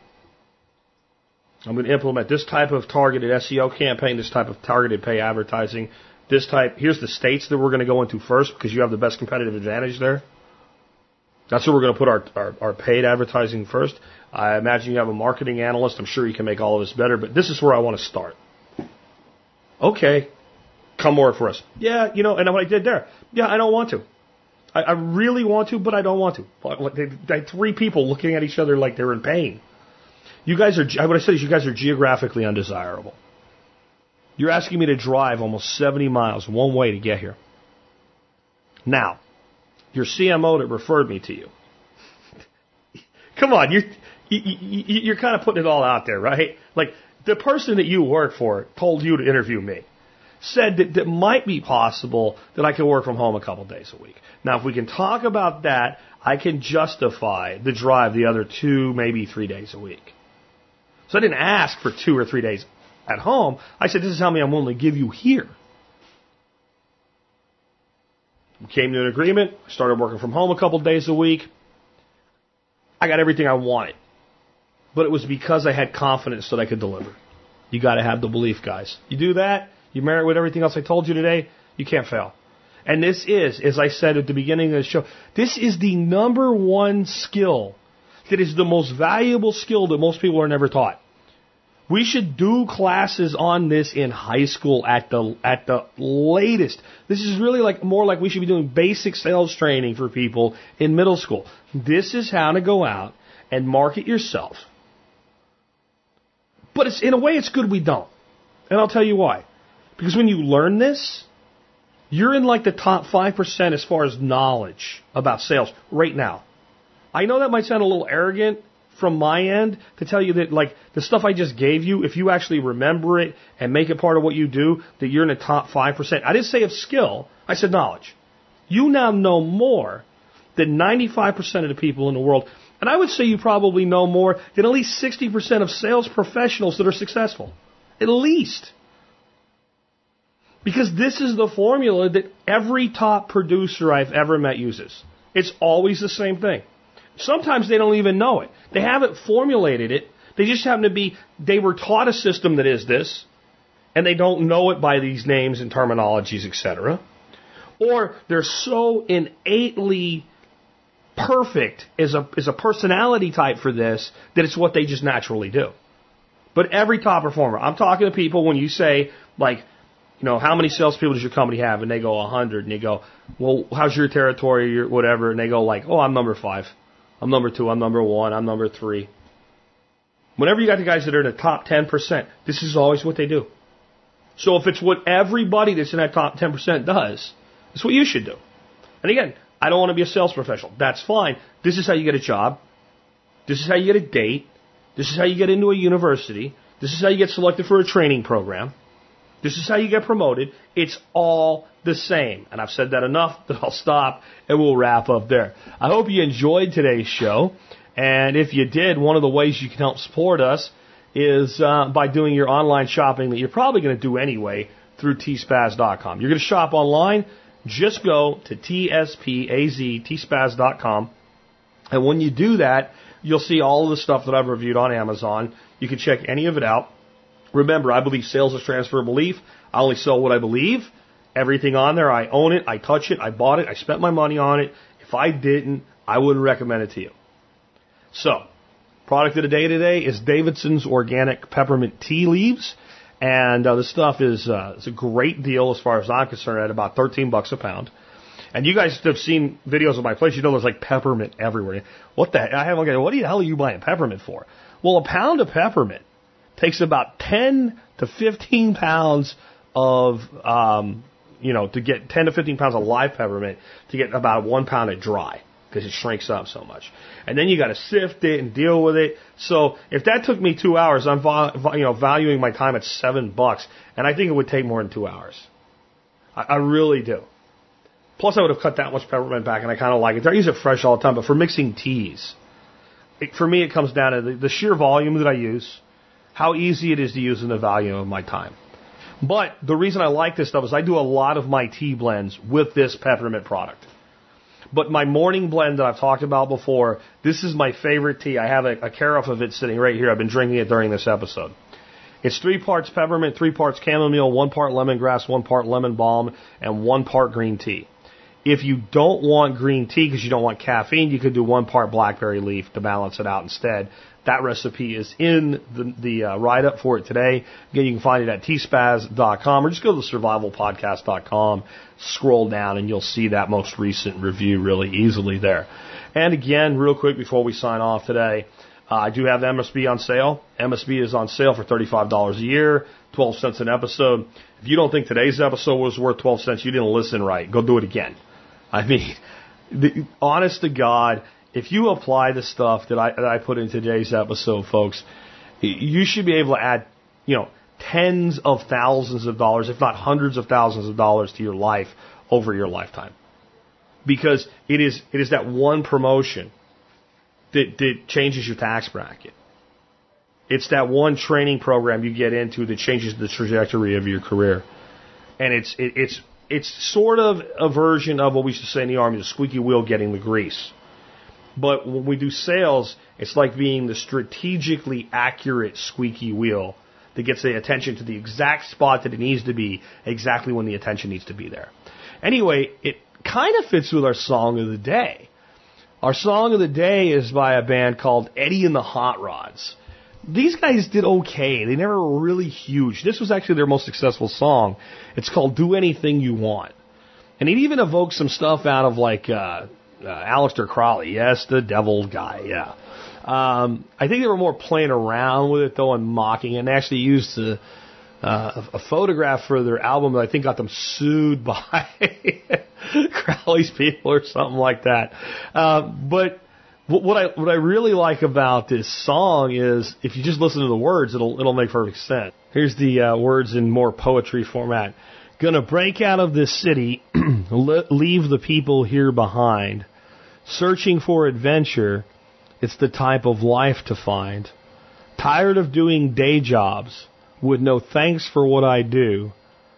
I'm going to implement this type of targeted S E O campaign, this type of targeted pay advertising, this type. Here's the states that we're going to go into first because you have the best competitive advantage there. That's where we're going to put our, our, our paid advertising first. I imagine you have a marketing analyst. I'm sure you can make all of this better, but this is where I want to start. Okay. Come work for us. Yeah, you know, and what I did there. Yeah, I don't want to. I, I really want to, but I don't want to. They, they had three people looking at each other like they were in pain. You guys are, what I said is you guys are geographically undesirable. You're asking me to drive almost seventy miles one way to get here. Now, your C M O that referred me to you. Come on, you're, you, you, you're kind of putting it all out there, right? Like, the person that you work for told you to interview me. Said that it might be possible that I could work from home a couple days a week. Now, if we can talk about that, I can justify the drive the other two, maybe three days a week. So I didn't ask for two or three days at home. I said, this is how many I'm willing to give you here. We came to an agreement. I started working from home a couple days a week. I got everything I wanted. But it was because I had confidence that I could deliver. You got to have the belief, guys. You do that, you marry it with everything else I told you today, you can't fail. And this is, as I said at the beginning of the show, this is the number one skill that is the most valuable skill that most people are never taught. We should do classes on this in high school at the at the latest. This is really like more like we should be doing basic sales training for people in middle school. This is how to go out and market yourself. But it's in a way it's good we don't. And I'll tell you why. Because when you learn this, you're in like the top five percent as far as knowledge about sales right now. I know that might sound a little arrogant from my end to tell you that, like, the stuff I just gave you, if you actually remember it and make it part of what you do, that you're in the top five percent. I didn't say of skill. I said knowledge. You now know more than ninety-five percent of the people in the world. And I would say you probably know more than at least sixty percent of sales professionals that are successful. At least. Because this is the formula that every top producer I've ever met uses. It's always the same thing. Sometimes they don't even know it. They haven't formulated it. They just happen to be, they were taught a system that is this, and they don't know it by these names and terminologies, et cetera. Or they're so innately perfect as a, as a personality type for this that it's what they just naturally do. But every top performer, I'm talking to people when you say, like, you know, how many salespeople does your company have? And they go one hundred. And you go, well, how's your territory, your whatever? And they go like, oh, I'm number five. I'm number two. I'm number one. I'm number three. Whenever you got the guys that are in the top ten percent, this is always what they do. So if it's what everybody that's in that top ten percent does, it's what you should do. And again, I don't want to be a sales professional. That's fine. This is how you get a job. This is how you get a date. This is how you get into a university. This is how you get selected for a training program. This is how you get promoted. It's all the same. And I've said that enough that I'll stop and we'll wrap up there. I hope you enjoyed today's show. And if you did, one of the ways you can help support us is uh, by doing your online shopping that you're probably going to do anyway through T spaz dot com. You're going to shop online, just go to T S P A Z, T spaz dot com. And when you do that, you'll see all of the stuff that I've reviewed on Amazon. You can check any of it out. Remember, I believe sales is transfer of belief. I only sell what I believe. Everything on there, I own it, I touch it, I bought it, I spent my money on it. If I didn't, I wouldn't recommend it to you. So, product of the day today is Davidson's Organic Peppermint Tea Leaves. And uh, the stuff is uh, it's a great deal as far as I'm concerned at about thirteen bucks a pound. And you guys have seen videos of my place. You know there's like peppermint everywhere. What the heck? I haven't got, what the hell are you buying peppermint for? Well, a pound of peppermint takes about ten to fifteen pounds of, um, you know, to get ten to fifteen pounds of live peppermint to get about one pound of dry because it shrinks up so much. And then you got to sift it and deal with it. So if that took me two hours, I'm you know valuing my time at seven bucks, and I think it would take more than two hours. I, I really do. Plus, I would have cut that much peppermint back, and I kind of like it. I use it fresh all the time, but for mixing teas, it, for me, it comes down to the, the sheer volume that I use, how easy it is to use, and the value of my time. But the reason I like this stuff is I do a lot of my tea blends with this peppermint product. But my morning blend that I've talked about before, this is my favorite tea. I have a, a carafe of it sitting right here. I've been drinking it during this episode. It's three parts peppermint, three parts chamomile, one part lemongrass, one part lemon balm, and one part green tea. If you don't want green tea because you don't want caffeine, you could do one part blackberry leaf to balance it out instead. That recipe is in the, the uh, write-up for it today. Again, you can find it at T spaz dot com or just go to survival podcast dot com, scroll down, and you'll see that most recent review really easily there. And again, real quick before we sign off today, uh, I do have M S B on sale. M S B is on sale for thirty-five dollars a year, twelve cents an episode. If you don't think today's episode was worth twelve cents, you didn't listen right. Go do it again. I mean, the, honest to God, if you apply the stuff that I, that I put in today's episode, folks, you should be able to add, you know, tens of thousands of dollars, if not hundreds of thousands of dollars to your life over your lifetime. Because it is it is that one promotion that, that changes your tax bracket. It's that one training program you get into that changes the trajectory of your career. And it's it, it's it's sort of a version of what we used to say in the Army, the squeaky wheel getting the grease. But when we do sales, it's like being the strategically accurate squeaky wheel that gets the attention to the exact spot that it needs to be, exactly when the attention needs to be there. Anyway, it kind of fits with our song of the day. Our song of the day is by a band called Eddie and the Hot Rods. These guys did okay. They never were really huge. This was actually their most successful song. It's called Do Anything You Want. And it even evokes some stuff out of like uh, uh, Aleister Crowley. Yes, the devil guy, yeah. Um, I think they were more playing around with it, though, and mocking it, and actually used a, uh, a photograph for their album that I think got them sued by Crowley's people or something like that. Uh, but what I what I really like about this song is if you just listen to the words, it'll it'll make perfect sense. Here's the uh, words in more poetry format. Gonna break out of this city, leave the people here behind, searching for adventure. It's the type of life to find. Tired of doing day jobs with no thanks for what I do.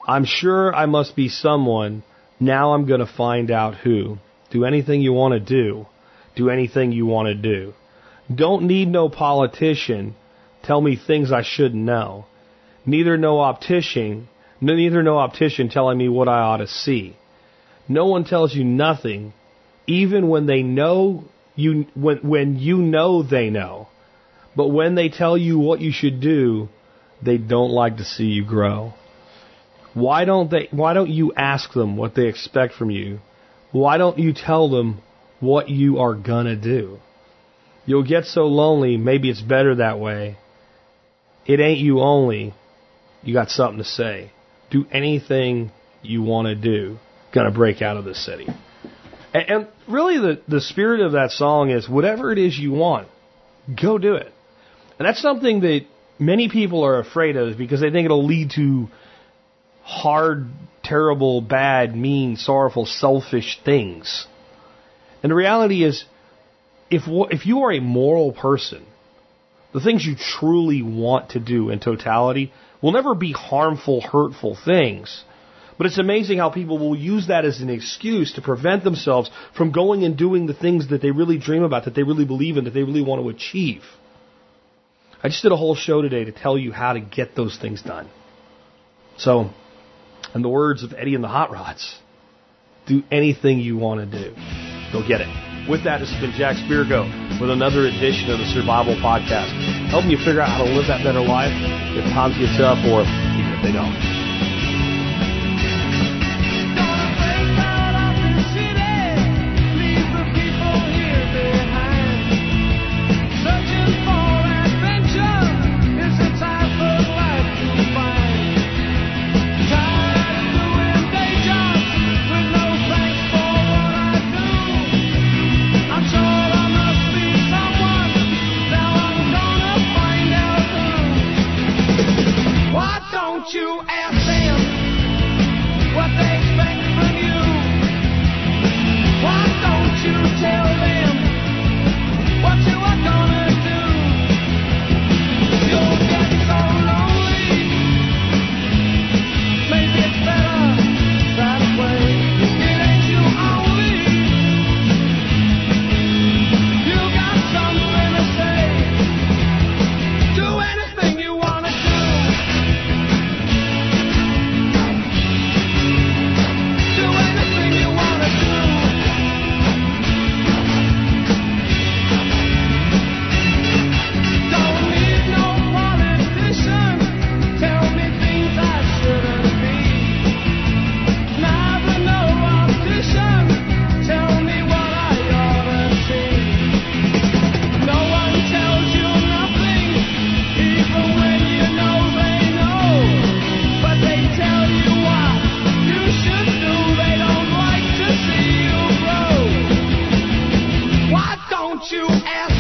I'm sure I must be someone. Now I'm going to find out who. Do anything you want to do. Do anything you want to do. Don't need no politician. Tell me things I shouldn't know. Neither no optician, neither no optician telling me what I ought to see. No one tells you nothing, even when they know you, when when you know they know. But when they tell you what you should do, they don't like to see you grow. Why don't they? Why don't you ask them what they expect from you? Why don't you tell them what you are gonna do? You'll get so lonely. Maybe it's better that way. It ain't you only. You got something to say. Do anything you want to do. Gonna break out of this city. And, and really the, the spirit of that song is whatever it is you want, go do it. And that's something that many people are afraid of because they think it'll lead to hard, terrible, bad, mean, sorrowful, selfish things. And the reality is, if if you are a moral person, the things you truly want to do in totality will never be harmful, hurtful things. But it's amazing how people will use that as an excuse to prevent themselves from going and doing the things that they really dream about, that they really believe in, that they really want to achieve. I just did a whole show today to tell you how to get those things done. So, in the words of Eddie and the Hot Rods, do anything you want to do. Go get it. With that, this has been Jack Spirko with another edition of the Survival Podcast, helping you figure out how to live that better life if times get tough or even if they don't. You ask them what they expect from you. Why don't you tell them what you are gonna do? You'll get so lonely. Maybe it's better that way. It ain't you only. You got something to say. Do anything you wanna do. You ask